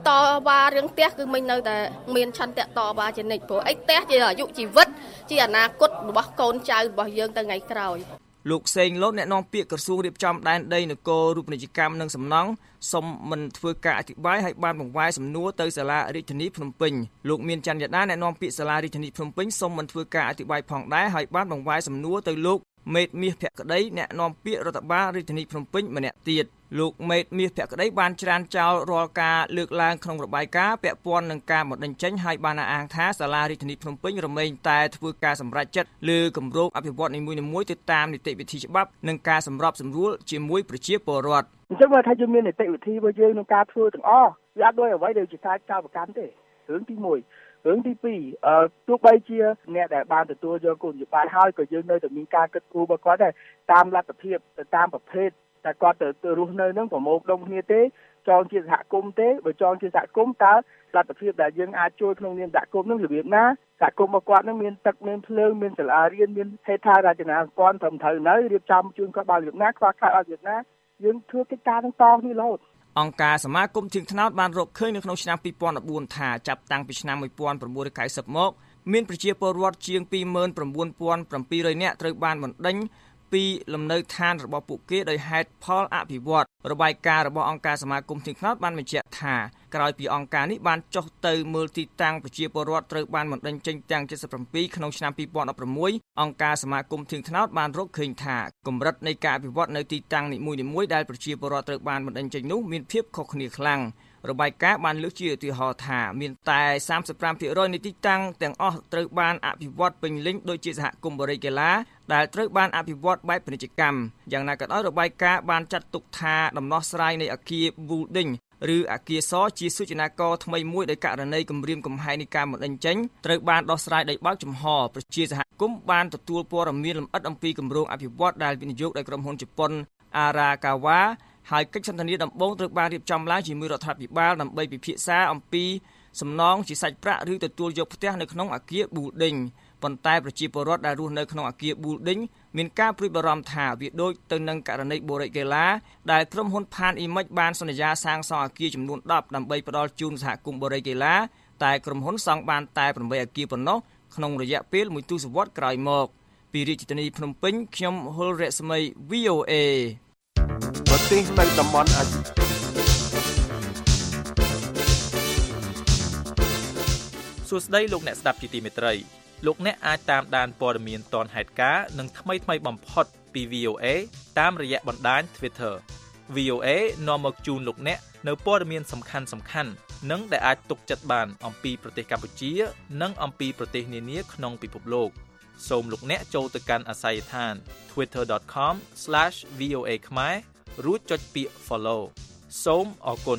តវ៉ារឿងផ្ទះគឺមិញនៅតែមានឆន្ទៈតវ៉ាជានិច្ចព្រោះអីផ្ទះជាអាយុជីវិតជាអនាគតរបស់កូនចៅរបស់យើងទៅថ្ងៃក្រោយលោកសេងលូតអ្នកនាំពាក្យក្រសួងរៀបចំដែនដីនគររូបនីយកម្មនិងសំណង់សូមមិនធ្វើការអធិប្បាយឲ្យបានបង្វែរសំណួរទៅសាលារាជធានីភ្នំពេញលោកមានច័ន្ទយតាអ្នកនាំពាក្យសាលារាជធានីភ្នំពេញសូមមិនធ្វើការអធិប្បាយផងដែរឲ្យបានបង្វែរសំណួរទៅលោកមេតមាសភក្តីអ្នកនាំពាក្យរដ្ឋបាលរាជធានីភ្នំពេញម្នាក់ទៀតលោកមេតមាសភក្តីបានច្រានចោលរាល់ការលើកឡើងក្នុងរបាយការណ៍ពាក់ព័ន្ធនឹងការបណ្តេញចេញឲ្យបានអាងថាសាលារាជធានីភ្នំពេញរមែងតែធ្វើការសម្រេចចិត្តលើគម្រោងអភិវឌ្ឍន៍នីមួយៗទៅតាមនីតិវិធីច្បាប់និងការសម្របសម្រួលជាមួយប្រជាពលរដ្ឋអញ្ចឹងមើលថាយើងមាននីតិវិធីរបស់យើងក្នុងការធ្វើទាំងអស់វាអត់ដូចអ្វីដែលជាការចោទប្រកាន់ទេរឿងទី1រឿងទី2ទោះបីជាអ្នកដែលបានទទួលយកគោលនយោបាយហើយក៏យើងនៅតែមានការគិតគូររបស់គាត់ដែរតាមលទ្ធភាពទៅតាមប្រភេទតែគាត់ទៅរស់នៅនឹងប្រមូលផ្ដុំគ្នាទេចងជាសហគមន៍ទេបើចងជាសហគមន៍តើលទ្ធភាពដែលយើងអាចជួយក្នុងនាមសហគមន៍នឹងរបៀបណាសហគមន៍របស់គាត់នឹងមានទឹកមានភ្លើងមានសាលារៀនមានហេដ្ឋារចនាសម្ព័ន្ធត្រឹមត្រូវនៅរៀបចំជូនគាត់បានរបៀបណាខ្វះខាតអត់របៀបណាយើងធ្វើកិច្ចការនឹងតគ្នារហូតអង្គការសមាគមធៀងថ្នោតបានរកឃើញនៅក្នុងឆ្នាំ2014ថាចាប់តាំងពីឆ្នាំ1990មកមានប្រជាពលរដ្ឋជាង 29700 នាក់ត្រូវបានបណ្តេញពីលំនៅឋានរបស់ពួកគេដោយហេតុផលអភិវឌ្ឍរបាយការណ៍របស់អង្គការសមាគមធៀងថ្នោតបានបញ្ជាក់ថាក្រោយពីអង្គការនេះបានចុះទៅមើលទីតាំងប្រជាពលរដ្ឋត្រូវបានបណ្តេញចេញទាំង77ក្នុងឆ្នាំ2016អង្គការសមាគមធៀងថ្នោតបានរកឃើញថាកម្រិតនៃការអភិវឌ្ឍនៅទីតាំងនីមួយៗដែលប្រជាពលរដ្ឋត្រូវបានបណ្តេញចេញនោះមានភាពខុសគ្នាខ្លាំងរបាយការណ៍បានលើកជាឧទាហរណ៍ថាមានតែ 35% នៃទីតាំងទាំងអស់ត្រូវបានអភិវឌ្ឍពេញលេញដូចជាសហគមន៍បរិយាកាឡាដែលត្រូវបានអភិវឌ្ឍបែបពាណិជ្ជកម្មយ៉ាងណាក៏ដោយរបាយការណ៍បានចាត់ទុកថាដំណោះស្រាយនៃអគារ Building ឬអគារសជាសូចនាករថ្មីមួយដោយករណីគម្រាមកំហែងនៃការបណ្តេញចេញត្រូវបានដោះស្រាយដោយបើកចំហប្រជាសហគមន៍បានទទួលព័ត៌មានលម្អិតអំពីគម្រោងអភិវឌ្ឍដែលវិនិយោគដោយក្រុមហ៊ុនជប៉ុន Arakawa ហើយកិច្ចសន្ទនាដំបូងត្រូវបានរៀបចំឡើងជាមួយរដ្ឋាភិបាលដើម្បីពិភាក្សាអំពីសំណងជាសាច់ប្រាក់ឬទទួលយកផ្ទះនៅក្នុងអគារ Building ប៉ុន្តែប្រជាពលរដ្ឋដែលរស់នៅក្នុងអគារ Building មានការព្រួយបារម្ភថាវាដូចទៅនឹងករណីបូរិកេឡាដែលក្រុមហ៊ុនផានអ៊ីមិចបានសន្យាសាងសង់អគារចំនួន10ដើម្បីផ្ដល់ជូនសហគមន៍បូរិកេឡាតែក្រុមហ៊ុនសង់បានតែ8អគារប៉ុណ្ណោះក្នុងរយៈពេល1ទសវត្សរ៍ក្រោយមកពីរាជធានីភ្នំពេញខ្ញុំហុលរស្មី VOA ប្រទេសនៅតំបន់អាស៊ីសួស្តីលោកអ្នកស្ដាប់ជាទីមេត្រីលោកអ្នកអាចតាមដានព័ត៌មានទាន់ហេតុការណ៍និងថ្មីៗបំផុតពី VOA តាមរយៈបណ្ដាញ Twitter VOA នាំមកជូនលោកអ្នកនៅព័ត៌មានសំខាន់ៗនិងដែលអាចទុកចិត្តបានអំពីប្រទេសកម្ពុជានិងអំពីប្រទេសនានាក្នុងពិភពលោកសូមលោកអ្នកចូលទៅកាន់អាសយដ្ឋាន twitter.com/voa ខ្មែររួចចុចពាក្យ follow សូមអរគុណ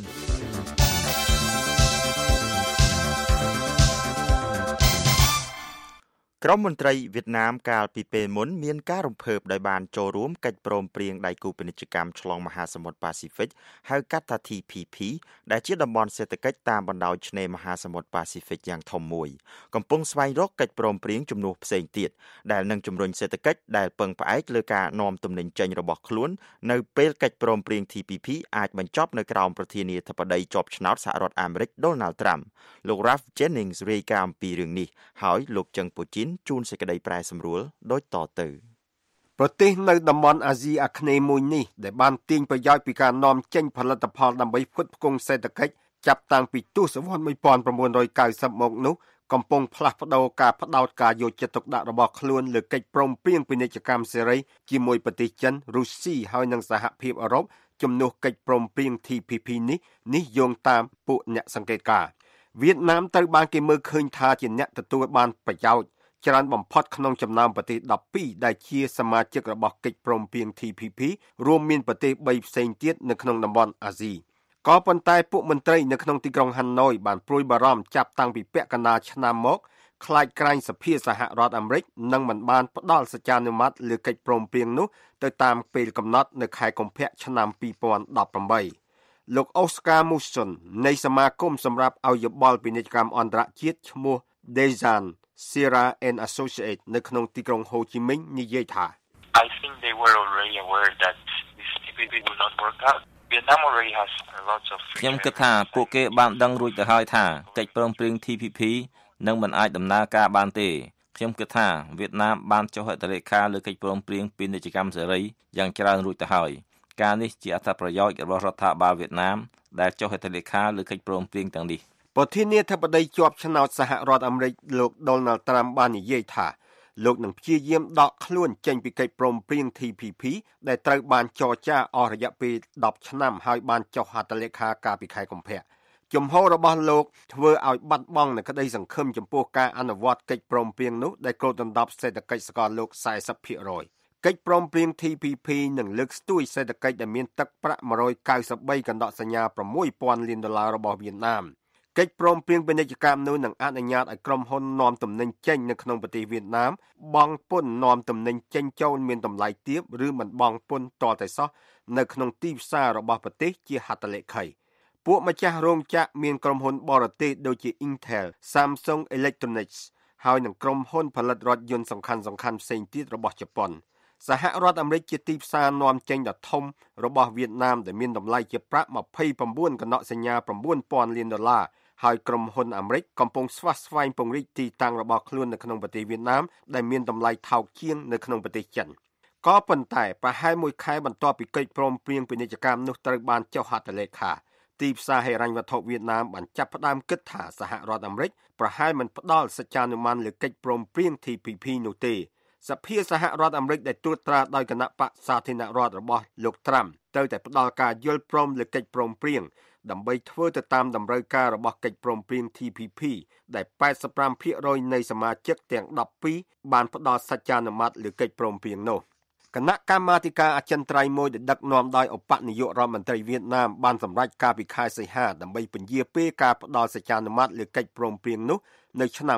ក្រុមមន្ត្រីវៀតណាមកាលពីពេលមុនមានការរំភើបដោយបានចូលរួមកិច្ចព្រមព្រៀងដៃគូពាណិជ្ជកម្មឆ្លងមហាសមុទ្រប៉ាស៊ីហ្វិកហៅកាត់ថា TPP ដែលជាតំបន់សេដ្ឋកិច្ចតាមបណ្ដោយឆ្នេរមហាសមុទ្រប៉ាស៊ីហ្វិកយ៉ាងធំមួយកំពុងស្វែងរកកិច្ចព្រមព្រៀងជំនួសផ្សេងទៀតដែលនឹងជំរុញសេដ្ឋកិច្ចដែលពឹងផ្អែកលើការនាំទំនិញចេញរបស់ខ្លួននៅពេលកិច្ចព្រមព្រៀង TPP អាចបញ្ចប់នៅក្រោមប្រធានាធិបតីជាប់ឆ្នោតសហរដ្ឋអាមេរិក Donald Trump លោក Ralph Jennings រាយការណ៍អំពីរឿងនេះហើយលោកចឹងពូជីនជួនសេចក្តីប្រែសម្រួលដូចតទៅប្រទេសនៅតំបន់អាស៊ីអាគ្នេយ៍មួយនេះដែលបានទាញប្រយោជន៍ពីការនាំចេញផលិតផលដើម្បីផ្គត់ផ្គង់សេដ្ឋកិច្ចចាប់តាំងពីទសវត្សរ៍1990មកនោះកំពុងផ្លាស់ប្ដូរការផ្ដោតការយកចិត្តទុកដាក់របស់ខ្លួនលើកិច្ចព្រមព្រៀងពាណិជ្ជកម្មសេរីជាមួយប្រទេសចិនរុស្ស៊ីហើយនិងសហភាពអឺរ៉ុបជំនួសកិច្ចព្រមព្រៀង TPP នេះយោងតាមពួកអ្នកសង្កេតការណ៍វៀតណាមត្រូវបានគេមើលឃើញថាជាអ្នកទទួលបានប្រយោជន៍ច្រើនបំផុតក្នុងចំណោមប្រទេស12ដែលជាសមាជិករបស់កិច្ចព្រមព្រៀង TPP រួមមានប្រទេស3ផ្សេងទៀតនៅក្នុងតំបន់អាស៊ីក៏ប៉ុន្តែពួកមន្ត្រីនៅក្នុងទីក្រុងហាណូយបានព្រួយបារម្ភចាប់តាំងពីពាក់កណ្ដាលឆ្នាំមកខ្លាចក្រែងសភាសហរដ្ឋអាមេរិកនឹងមិនបានផ្ដល់សច្ចានុមតិលើកិច្ចព្រមព្រៀងនោះទៅតាមពេលកំណត់នៅខែកុម្ភៈឆ្នាំ2018លោកអូស្ការមូសុននៃសមាគមសម្រាប់ឲ្យយោបល់ពាណិជ្ជកម្មអន្តរជាតិឈ្មោះ Dejan Sierra and Associate នៅក្នុងទីក្រុងហូជីមិញនិយាយថា I think they were already aware that this TPP will not work out Vietnam already has lots of ខ្ញុំគិតថាពួកគេបានដឹងរួចទៅហើយថាកិច្ចព្រមព្រៀង TPP នឹងមិនអាចដំណើរការបានទេខ្ញុំគិតថាវៀតណាមបានចុះហត្ថលេខាលើកិច្ចព្រមព្រៀងពាណិជ្ជកម្មសេរីយ៉ាងច្រើនរួចទៅហើយការនេះជាអត្ថប្រយោជន៍របស់រដ្ឋាភិបាលវៀតណាមដែលចុះហត្ថលេខាលើកិច្ចព្រមព្រៀងទាំងនេះប្រធានាធិបតីជាប់ឆ្នោតសហរដ្ឋអាមេរិកលោក Donald Trump បាននិយាយថាលោកនឹងព្យាយាមដកខ្លួនចេញពីកិច្ចព្រមព្រៀង TPP ដែលត្រូវបានចរចាអស់រយៈពេល10ឆ្នាំហើយបានចុះហត្ថលេខាកាលពីខែកុម្ភៈជំហររបស់លោកធ្វើឲ្យបាត់បង់នូវក្តីសង្ឃឹមចំពោះការអនុវត្តកិច្ចព្រមព្រៀងនោះដែលគ្របដណ្ដប់សេដ្ឋកិច្ចសកលលោក 40% កិច្ចព្រមព្រៀង TPP នឹងលើកស្ទួយសេដ្ឋកិច្ចដែលមានទឹកប្រាក់193កណ្ដកសញ្ញា$6000 លានរបស់វៀតណាមកិច្ចព្រមព្រៀងពាណិជ្ជកម្មនោះនឹងអនុញ្ញាតឲ្យក្រុមហ៊ុននាំទំនិញចេញនៅក្នុងប្រទេសវៀតណាមបង់ពន្ធនាំទំនិញចេញចូលមានតម្លៃទាបឬមិនបង់ពន្ធទាល់តែសោះនៅក្នុងទីផ្សាររបស់ប្រទេសជាហត្ថលេខីពួកម្ចាស់រោងចក្រមានក្រុមហ៊ុនបរទេសដូចជា Intel, Samsung Electronics ហើយនិងក្រុមហ៊ុនផលិតរថយន្តសំខាន់ៗផ្សេងទៀតរបស់ជប៉ុនសហរដ្ឋអាមេរិកជាទីផ្សារនាំចេញដ៏ធំរបស់វៀតណាមដែលមានតម្លៃជាប្រាក់29កណ្ដកសញ្ញា$9000 លានហើយក្រុមហ៊ុនអាមេរិកកំពុងស្វះស្វែងពង្រីកទីតាំងរបស់ខ្លួននៅក្នុងប្រទេសវៀតណាមដែលមានតម្លៃថោកជាងនៅក្នុងប្រទេសចិនក៏ប៉ុន្តែប្រហែល1ខែបន្ទាប់ពីកិច្ចព្រមព្រៀងពាណិជ្ជកម្មនោះត្រូវបានចុះហត្ថលេខាទីផ្សារហិរញ្ញវត្ថុវៀតណាមបានចាប់ផ្ដើមគិតថាសហរដ្ឋអាមេរិកប្រហែលមិនផ្ដល់សច្ចានុមានលើកិច្ចព្រមព្រៀង TPP នោះទេសភាសហរដ្ឋអាមេរិកដែលត្រួតត្រាដោយគណៈបក្សសាធារណរដ្ឋរបស់លោកត្រាំត្រូវតែផ្ដល់ការយល់ព្រមលើកិច្ចព្រមព្រៀងដើម្បីធ្វើទៅតាមតម្រូវការរបស់កិច្ចព្រមព្រៀង TPP ដែល 85% នៃសមាជិកទាំង12បានផ្ដល់សច្ចានុមតិលើកិច្ចព្រមព្រៀងនោះគណៈកម្មាធិការអចិន្ត្រៃយ៍មួយដែលដឹកនាំដោយឧបនាយករដ្ឋមន្ត្រីវៀតណាមបានសម្រេចកាលពីខែសីហាដើម្បីពន្យាពេលការផ្ដល់សច្ចានុមតិលើកិច្ចព្រមព្រៀងនោះនៅឆ្នាំ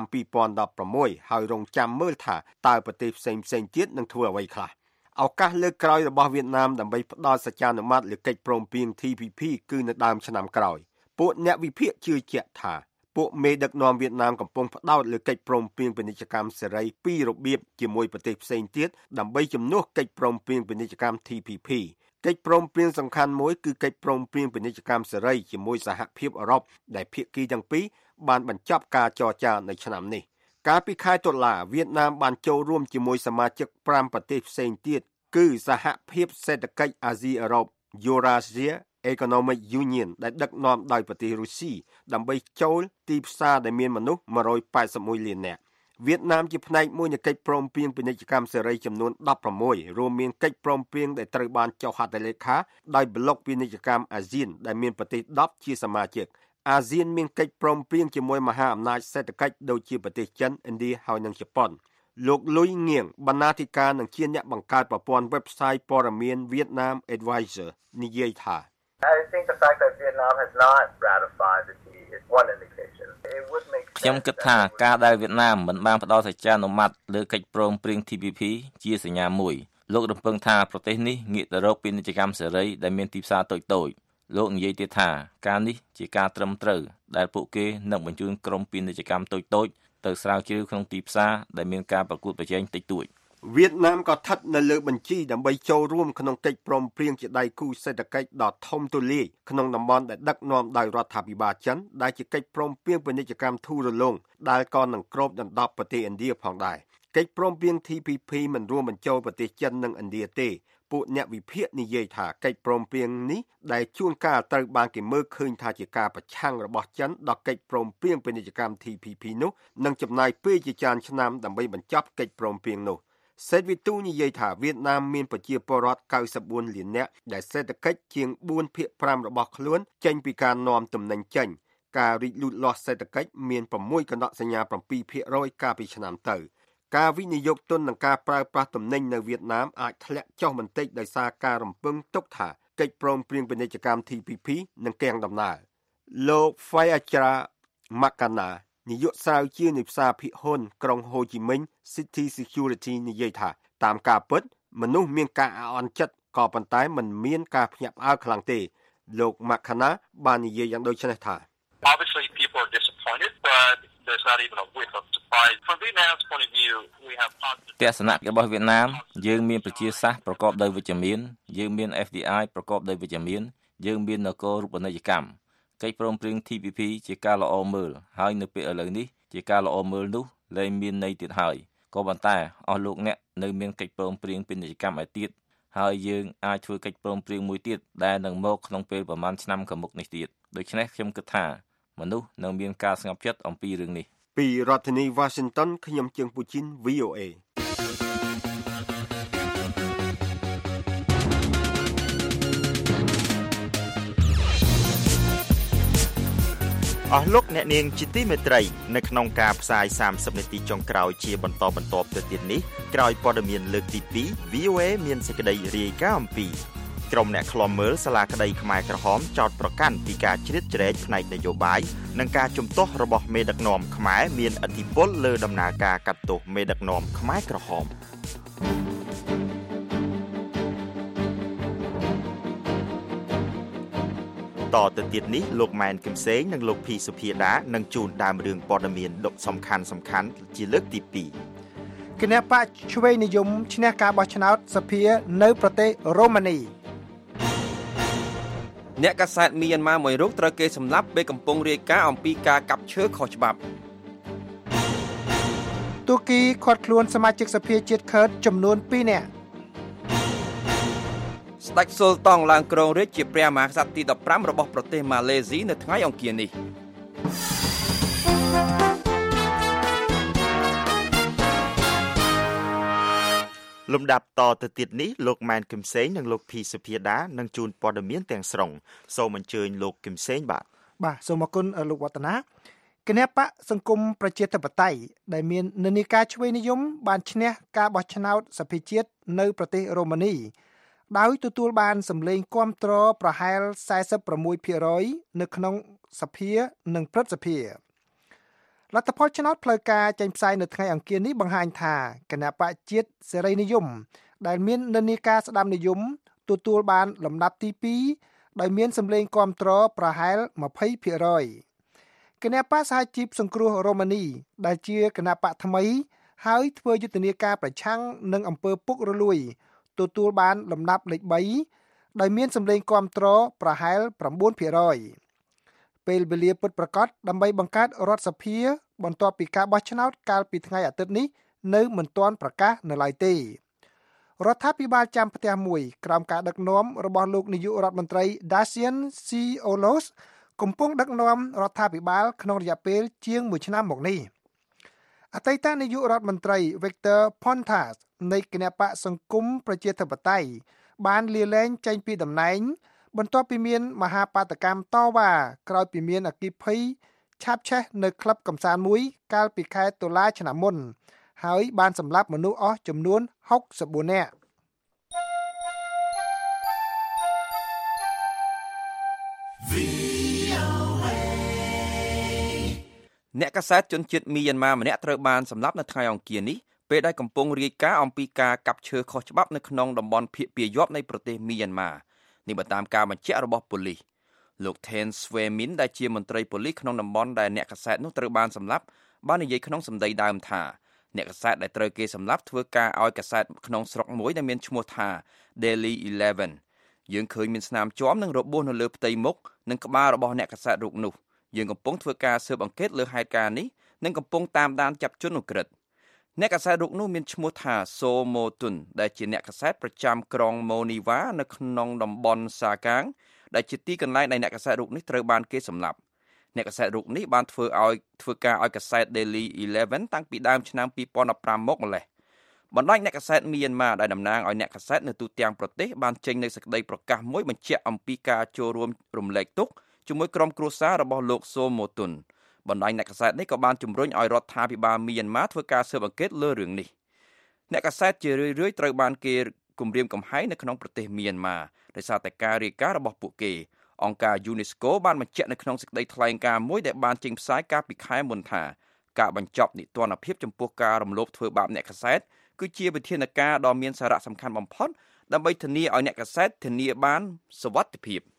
2016ហើយរងចាំមើលថាតើប្រទេសផ្សេងៗទៀតនឹងធ្វើអ្វីខ្លះឱកាសលើកក្រោយរបស់វៀតណាមដើម្បីផ្ដល់សច្ចានុមតិលើកិច្ចព្រមព្រៀង TPP គឺនៅដើមឆ្នាំក្រោយពួកអ្នកវិភាគជឿជាក់ថាពួកមេដឹកនាំវៀតណាមកំពុងផ្ដោតលើកិច្ចព្រមព្រៀងពាណិជ្ជកម្មសេរីពីររបៀបជាមួយប្រទេសផ្សេងទៀតដើម្បីជំនួសកិច្ចព្រមព្រៀងពាណិជ្ជកម្ម TPP កិច្ចព្រមព្រៀងសំខាន់មួយគឺកិច្ចព្រមព្រៀងពាណិជ្ជកម្មសេរីជាមួយសហភាពអឺរ៉ុបដែលភាគីទាំងពីរបានបញ្ចប់ការចរចានៅឆ្នាំនេះកាលពីខែតុលាវៀតណាមបានចូលរួមជាមួយសមាជិក5ប្រទេសផ្សេងទៀតគឺសហភាពសេដ្ឋកិច្ចអាស៊ីអឺរ៉ុប Eurasia Economic Union ដែលដឹកនាំដោយប្រទេសរុស្ស៊ីដើម្បីចូលទីផ្សារដែលមានមនុស្ស181លាននាក់វៀតណាមជាផ្នែកមួយនៃកិច្ចព្រមព្រៀងពាណិជ្ជកម្មសេរីចំនួន16រួមមានកិច្ចព្រមព្រៀងដែលត្រូវបានចុះហត្ថលេខាដោយប្លុកពាណិជ្ជកម្មអាស៊ានដែលមានប្រទេស10ជាសមាជិកអាស៊ានមានកិច្ចព្រមព្រៀងជាមួយមហាអំណាចសេដ្ឋកិច្ចដូចជាប្រទេសចិនឥណ្ឌាហើយនិងជប៉ុនលោកលុយងៀងបណ្ណាធិការនិងជាអ្នកបង្កើតប្រព័ន្ធ website ព័ត៌មាន Vietnam Advisor និយាយថា I think the fact that Vietnam has not ratified the treaty is one indication. It would make sense. ខ្ញុំគិតថាការដែលវៀតណាមមិនបានផ្ដល់សច្ចានុមតិលើកិច្ចព្រមព្រៀង TPP ជាសញ្ញាមួយលោករំពឹងថាប្រទេសនេះងាកទៅរកពាណិជ្ជកម្មសេរីដែលមានទីផ្សារតូចៗលោកនិយាយទៀតថាការនេះជាការត្រឹមត្រូវដែលពួកគេនឹងបញ្ជូនក្រុមពាណិជ្ជកម្មតូចៗទៅស្រាវជ្រាវក្នុងទីផ្សារដែលមានការប្រកួតប្រជែងតិចតួចវៀតណាមក៏ស្ថិតនៅលើបញ្ជីដើម្បីចូលរួមក្នុងកិច្ចព្រមព្រៀងជាដៃគូសេដ្ឋកិច្ចដ៏ធំទូលាយក្នុងតំបន់ដែលដឹកនាំដោយរដ្ឋាភិបាលចិនដែលជាកិច្ចព្រមព្រៀងពាណិជ្ជកម្មធូររលុងដែលក៏នឹងគ្របដណ្ដប់ប្រទេសឥណ្ឌាផងដែរកិច្ចព្រមព្រៀង TPP មិនរួមបញ្ចូលប្រទេសចិននិងឥណ្ឌាទេពួកអ្នកវិភាគនិយាយថាកិច្ចព្រមព្រៀងនេះដែលជួនកាលត្រូវបានគេមើលឃើញថាជាការប្រឆាំងរបស់ចិនដល់កិច្ចព្រមព្រៀងពាណិជ្ជកម្ម TPP នោះនឹងចំណាយពេលជាច្រើនឆ្នាំដើម្បីបញ្ចប់កិច្ចព្រមព្រៀងនោះសេតវីទូនិយាយថាវៀតណាមមានប្រជាពលរដ្ឋ94លាននាក់ដែលសេដ្ឋកិច្ចជាង4/5របស់ខ្លួនចេញពីការនាំទំនិញចេញការរីកលូតលាស់សេដ្ឋកិច្ចមាន6កណ្ដកសញ្ញា7%កាលពីឆ្នាំទៅការវិនិយោគទុននិងការប្រើប្រាស់ទំនិញនៅវៀតណាមអាចធ្លាក់ចុះបន្តិចដោយសារការរំពឹងទុកថាកិច្ចព្រមព្រៀងពាណិជ្ជកម្ម TPP នឹងគាំងដំណើរលោក Phayachra Makana នាយកស្រាវជ្រាវនៃផ្សារភិកហ៊ុនក្រុងហូជីមិញ City Security និយាយថាតាមការពិតមនុស្សមានការអន់ចិត្តក៏ប៉ុន្តែមិនមានការភ្ញាក់ផ្អើលខ្លាំងទេលោក Makana បាននិយាយយ៉ាងដូចនេះថា Obviously people are disappointed but there's not even a whiff of surprise from Vietnam's point of view we have positive ទស្សនៈរបស់វៀតណាមយើងមានប្រជាសាស្ត្រប្រកបដោយវិជ្ជមានយើងមាន FDI ប្រកបដោយវិជ្ជមានយើងមាននគររូបនីយកម្មកិច្ចព្រមព្រៀង TPP ជាការល្អមើលហើយនៅពេលឥឡូវនេះជាការល្អមើលនោះលែងមានន័យទៀតហើយក៏ប៉ុន្តែអស់លោកអ្នកនៅមានកិច្ចព្រមព្រៀងពាណិជ្ជកម្មឯទៀតហើយយើងអាចធ្វើកិច្ចព្រមព្រៀងមួយទៀតដែលនឹងមកក្នុងពេលប្រមាណឆ្នាំខាងមុខនេះទៀតដូច្នេះខ្ញុំគិតថាមនុស្សនឹងមានការស្ងប់ចិត្តអំពីរឿងនេះពីរដ្ឋធានី Washington ខ្ញុំជើងពូជីន VOA អស់លោកអ្នកនាងជាទីមេត្រីនៅក្នុងការផ្សាយ30នាទីចុងក្រោយជាបន្តបន្ទាប់ទៅទៀតនេះក្រោយព័ត៌មានលើកទី2 VOA មានសេចក្តីរាយការណ៍អំពីក្រុមអ្នកឃ្លាំមើលសាលាក្តីខ្មែរក្រហមចោទប្រកាន់ពីការជ្រៀតជ្រែកផ្នែកនយោបាយនិងការជំទាស់របស់មេដឹកនាំខ្មែរមានឥទ្ធិពលលើដំណើរការកាត់ទោសមេដឹកនាំខ្មែរក្រហមតទៅទៀតនេះលោកម៉ែនគឹមសេងនិងលោកភីសុភាដានឹងជូនដើមរឿងព័ត៌មានសំខាន់ជាលើកទី2 គណៈបកឆ្វេងនិយមឈ្នះការបោះឆ្នោតសភានៅប្រទេសរ៉ូម៉ានីអ្នកកាសែតមីយ៉ាន់ម៉ាមួយរូបត្រូវគេសម្លាប់ពេលកំពុងរាយការណ៍អំពីការកាប់ឈើខុសច្បាប់ទូគីឃាត់ខ្លួនសមាជិកសភាជាតិខឺតចំនួន2នាក់ស្ដេចស៊ុលតង់ឡើងគ្រងរាជ្យជាព្រះមហាក្សត្រទី15របស់ប្រទេសម៉ាឡេស៊ីនៅថ្ងៃអង្គារនេះលំដាប់តទៅទៀតនេះលោកម៉ែនគឹមសេងនិងលោកភីសុភាដានឹងជូនព័ត៌មានទាំងស្រុងសូមអញ្ជើញលោកគឹមសេងបាទសូមអរគុណលោកវឌ្ឍនាគណៈបកសង្គមប្រជាធិបតេយ្យដែលមាននិន្នាការឆ្វេងនិយមបានឈ្នះការបោះឆ្នោតសភាជាតិនៅប្រទេសរ៉ូម៉ានីដោយទទួលបានសម្លេងគាំទ្រប្រហែល 46% នៅក្នុងសភានិងព្រឹទ្ធសភាលទ្ធផលឆ្នោតផ្លូវការចេញផ្សាយនៅថ្ងៃអង្គារនេះបង្ហាញថាគណៈបកជាតិសេរីនិយមដែលមាននិន្នាការស្ដាំនិយមទទួលបានលំដាប់ទី2ដោយមានសម្លេងគាំទ្រប្រហែល 20% គណៈបកសហជីពសង្គ្រោះរ៉ូម៉ានីដែលជាគណៈបកថ្មីហើយធ្វើយុទ្ធនាការប្រឆាំងនឹងអំពើពុករលួយទទួលបានលំដាប់លេខ3ដោយមានសម្លេងគាំទ្រប្រហែល 9%ពេលវេលាពិតប្រាកដដើម្បីបង្កើតរដ្ឋសភាបន្ទាប់ពីការបោះឆ្នោតកាលពីថ្ងៃអាទិត្យនេះនៅមិនទាន់ប្រកាសនៅឡើយទេរដ្ឋាភិបាលចាំផ្ទះមួយក្រោមការដឹកនាំរបស់លោកនាយករដ្ឋមន្ត្រី Dacian Cioloş កំពុងដឹកនាំរដ្ឋាភិបាលក្នុងរយៈពេលជាង1ឆ្នាំមកនេះអតីតនាយករដ្ឋមន្ត្រី Victor Pontas នៃគណៈបកសង្គមប្រជាធិបតេយ្យបានលាលែងចេញពីតំណែងបន្ទាប់ពីមានមហាបាតកម្មតវ៉ាក្រោយពីមានអគ្គិភ័យឆាបឆេះនៅក្លឹបកម្សាន្តមួយកាលពីខែតុលាឆ្នាំមុនហើយបានសម្លាប់មនុស្សអស់ចំនួន64នាក់អ្នកកាសែតជនជាតិមីយ៉ាន់ម៉ាម្នាក់ត្រូវបានសម្លាប់នៅថ្ងៃអង្គារនេះពេលដែលកំពុងរាយការណ៍អំពីការកាប់ឈើខុសច្បាប់នៅក្នុងតំបន់ភាគពាយ័ព្យនៃប្រទេសមីយ៉ាន់ម៉ានេះបើតាមការបញ្ជាក់របស់ប៉ូលីសលោក Ten Swemin ដែលជាមន្ត្រីប៉ូលីសក្នុងតំបន់ដែលអ្នកកាសែតនោះត្រូវបានសម្លាប់បាននិយាយក្នុងសម្ដីដើមថាអ្នកកាសែតដែលត្រូវគេសម្លាប់ធ្វើការឲ្យកាសែតក្នុងស្រុកមួយដែលមានឈ្មោះថា Daily 11យើងឃើញមានស្នាមជាំនិងរបួសនៅលើផ្ទៃមុខនិងក្បាលរបស់អ្នកកាសែតរូបនោះយើងកំពុងធ្វើការស៊ើបអង្កេតលើហេតុការណ៍នេះនិងកំពុងតាមដានចាប់ជនឧក្រិដ្ឋអ្នកកាសែតរូបនោះមានឈ្មោះថា So Motun ដែលជាអ្នកកាសែតប្រចាំក្រុង Moniva នៅក្នុងតំបន់សាកាងដែលជាទីកន្លែងដែលអ្នកកាសែតរូបនេះត្រូវបានគេសម្លាប់អ្នកកាសែតរូបនេះបានធ្វើការឲ្យកាសែត Daily 11តាំងពីដើមឆ្នាំ2015មកម្លេះបណ្ដាញអ្នកកាសែតមីយ៉ាន់ម៉ាដែលតំណាងឲ្យអ្នកកាសែតនៅទូទាំងប្រទេសបានចេញនូវសេចក្តីប្រកាសមួយបញ្ជាក់អំពីការចូលរួមរំលែកទុក្ខជាមួយក្រុមគ្រួសាររបស់លោក So Motunបណ្ដាញអ្នកកាសែតនេះក៏បានជំរុញឲ្យរដ្ឋាភិបាលមីយ៉ាន់ម៉ាធ្វើការស៊ើបអង្កេតលើរឿងនេះអ្នកកាសែតជារឿយៗត្រូវបានគេគំរាមកំហែងនៅក្នុងប្រទេសមីយ៉ាន់ម៉ាដោយសារតែការរាយការណ៍របស់ពួកគេអង្គការ UNESCO បានបញ្ជាក់នៅក្នុងសេចក្តីថ្លែងការណ៍មួយដែលបានចេញផ្សាយកាលពីខែមុនថាការបញ្ចប់នីតិរដ្ឋភាពចំពោះការរំលោភធ្វើបាបអ្នកកាសែតគឺជាវិធានការដ៏មានសារៈសំខាន់បំផុតដើម្បីធានាឲ្យអ្នកកាសែតធានាបានសុវត្ថិភាព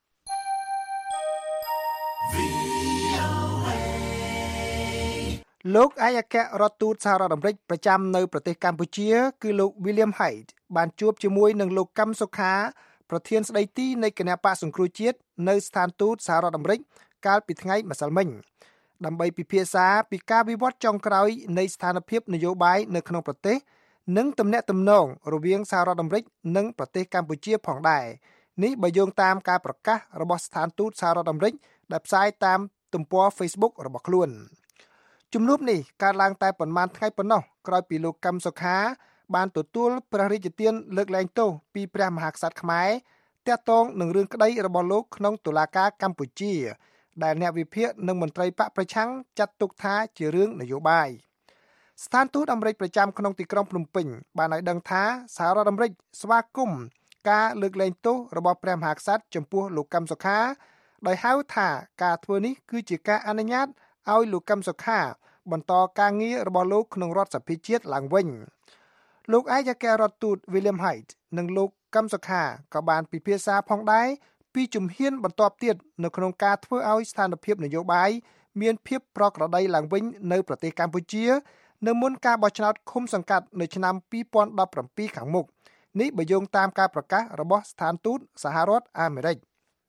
លោកឯកអគ្គរដ្ឋទូតសហរដ្ឋអាមេរិកប្រចាំនៅប្រទេសកម្ពុជាគឺលោក William Hague បានជួបជាមួយនឹងលោកកឹមសុខាប្រប្រធានស្ដីទីនៃគណៈបកសង្គ្រោះជាតិនៅស្ថានទូតសហរដ្ឋអាមេរិកកាលពីថ្ងៃម្សិលមិញដើម្បីពិភាក្សាពីការវិវត្តចុងក្រោយនៃស្ថានភាពនយោបាយនៅក្នុងប្រទេសនិងទំនាក់ទំនងរវាងសហរដ្ឋអាមេរិកនិងប្រទេសកម្ពុជាផងដែរនេះបើយោងតាមការប្រកាសរបស់ស្ថានទូតសហរដ្ឋអាមេរិកដែលផ្សាយតាមទំព័រ Facebook របស់ខ្លួនជំនួបនេះកើតឡើងតែប៉ុន្មានថ្ងៃប៉ុណ្ណោះក្រោយពីលោកកឹមសុខាបានទទួលព្រះរាជទានលើកលែងទោសពីព្រះមហាក្សត្រខ្មែរទាក់ទងនឹងរឿងក្តីរបស់លោកក្នុងតុលាការកម្ពុជាដែលអ្នកវិភាគនិងមន្ត្រីបកប្រឆាំងចាត់ទុកថាជារឿងនយោបាយស្ថានទូតអាមេរិកប្រចាំក្នុងទីក្រុងភ្នំពេញបានឲ្យដឹងថាសហរដ្ឋអាមេរិកស្វាគមន៍ការលើកលែងទោសរបស់ព្រះមហាក្សត្រចំពោះលោកកឹមសុខាដោយហៅថាការធ្វើនេះគឺជាការអនុញ្ញាតឲ្យលោកកឹមសុខាបន្តការងាររបស់លោកក្នុងរដ្ឋសភាជាតិឡើងវិញលោកឯកអគ្គរដ្ឋទូត William Haidt និងលោកកឹមសុខាក៏បានពិភាក្សាផងដែរពីជំហានបន្ទាប់ទៀតនៅក្នុងការធ្វើឲ្យស្ថានភាពនយោបាយមានភាពប្រក្រតីឡើងវិញនៅប្រទេសកម្ពុជានៅមុនការបោះឆ្នោតឃុំសង្កាត់នៅឆ្នាំ2017ខាងមុខនេះបើយោងតាមការប្រកាសរបស់ស្ថានទូតសហរដ្ឋអាមេរិក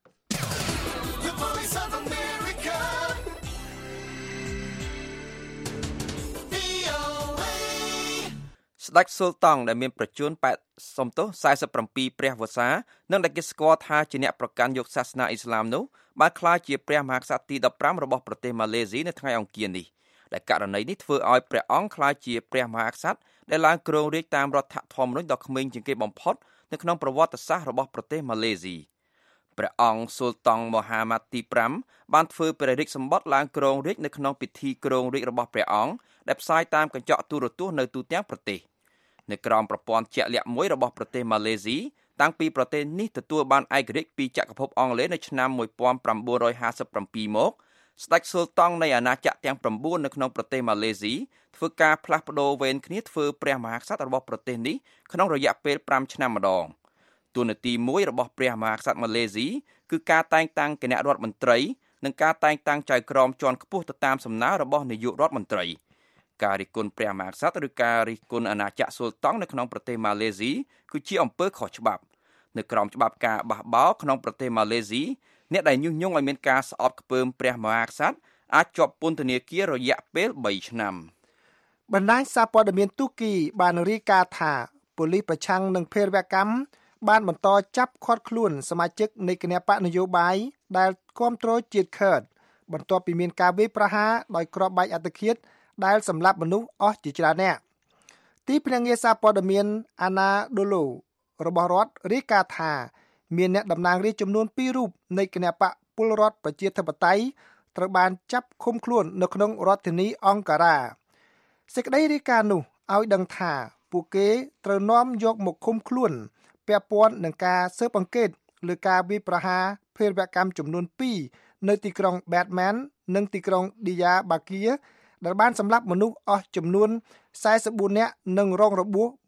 ស្ដេចស៊ុលតង់ដែលមានប្រជញ្ញ47ព្រះវស្សានិងដែលគេស្គាល់ថាជាអ្នកប្រកាន់យកសាសនាអ៊ីស្លាមនោះបានក្លាយជាព្រះមហាក្សត្រទី15របស់ប្រទេសម៉ាឡេស៊ីនៅថ្ងៃអង្គារនេះដែលករណីនេះធ្វើឲ្យព្រះអង្គក្លាយជាព្រះមហាក្សត្រដែលឡើងគ្រងរាជ្យតាមរដ្ឋធម្មនុញ្ញដ៏ក្មេងជាងគេបំផុតនៅក្នុងប្រវត្តិសាស្ត្ររបស់ប្រទេសម៉ាឡេស៊ីព្រះអង្គស៊ុលតង់មូហាម៉ាត់ទី5បានធ្វើព្រះរាជសម្បត្តិឡើងគ្រងរាជ្យនៅក្នុងពិធីគ្រងរាជ្យរបស់ព្រះអង្គដែលផ្សាយតាមកញ្ចក់ទូរទស្សន៍នៅទូទាំងប្រទេសនៅក្រោមប្រព័ន្ធជាក់លាក់មួយរបស់ប្រទេសម៉ាឡេស៊ីតាំងពីប្រទេសនេះទទួលបានឯករាជ្យពីចក្រភពអង់គ្លេសនៅឆ្នាំ1957មកស្ដេចស៊ុលតង់នៃអាណាចក្រទាំង9នៅក្នុងប្រទេសម៉ាឡេស៊ីធ្វើការផ្លាស់ប្ដូរវេនគ្នាធ្វើព្រះមហាក្សត្ររបស់ប្រទេសនេះក្នុងរយៈពេល5ឆ្នាំម្ដងតួនាទីមួយរបស់ព្រះមហាក្សត្រម៉ាឡេស៊ីគឺការតែងតាំងគណៈរដ្ឋមន្ត្រីនិងការតែងតាំងចៅក្រមជាន់ខ្ពស់ទៅតាមសំណើរបស់នាយករដ្ឋមន្ត្រីការរិះគន់ព្រះមហាក្សត្រឬការរិះគន់អាណាចក្រស៊ុលតង់នៅក្នុងប្រទេសម៉ាឡេស៊ីគឺជាអំពើខុសច្បាប់នៅក្រោមច្បាប់ការបះបោរក្នុងប្រទេសម៉ាឡេស៊ីអ្នកដែលញុះញង់ឲ្យមានការស្អប់ខ្ពើមព្រះមហាក្សត្រអាចជាប់ពន្ធនាគាររយៈពេល3ឆ្នាំបណ្ដាញសារព័ត៌មានទូគីបានរាយការណ៍ថាប៉ូលីសប្រឆាំងនឹងភេរវកម្មបានបន្តចាប់ឃាត់ខ្លួនសមាជិកនៃគណបកនយោបាយដែលគាំទ្រជាតិខឺតបន្ទាប់ពីមានការវាយប្រហារដោយគ្រាប់បែកអត្តឃាតដែលសម្លាប់មនុស្សអស់ជាច្រើននាក់ទីភ្នាក់ងារសារព័ត៌មានអាណាដូឡូរបស់រដ្ឋរាយការណ៍ថាមានអ្នកតំណាងរាស្ត្រចំនួន2រូបនៃគណបកពលរដ្ឋប្រជាធិបតេយ្យត្រូវបានចាប់ឃុំខ្លួននៅក្នុងរដ្ឋធានីអង្ការ៉ាសេចក្តីរាយការណ៍នោះឲ្យដឹងថាពួកគេត្រូវនាំយកមកឃុំខ្លួនពាក់ព័ន្ធនឹងការស៊ើបអង្កេតលើការវាយប្រហារភេរវកម្មចំនួន2នៅទីក្រុង Batman និងទីក្រុង Diyarbakir ដែលបានសម្លាប់មនុស្សអស់ចំនួន44នាក់និងរងរបួស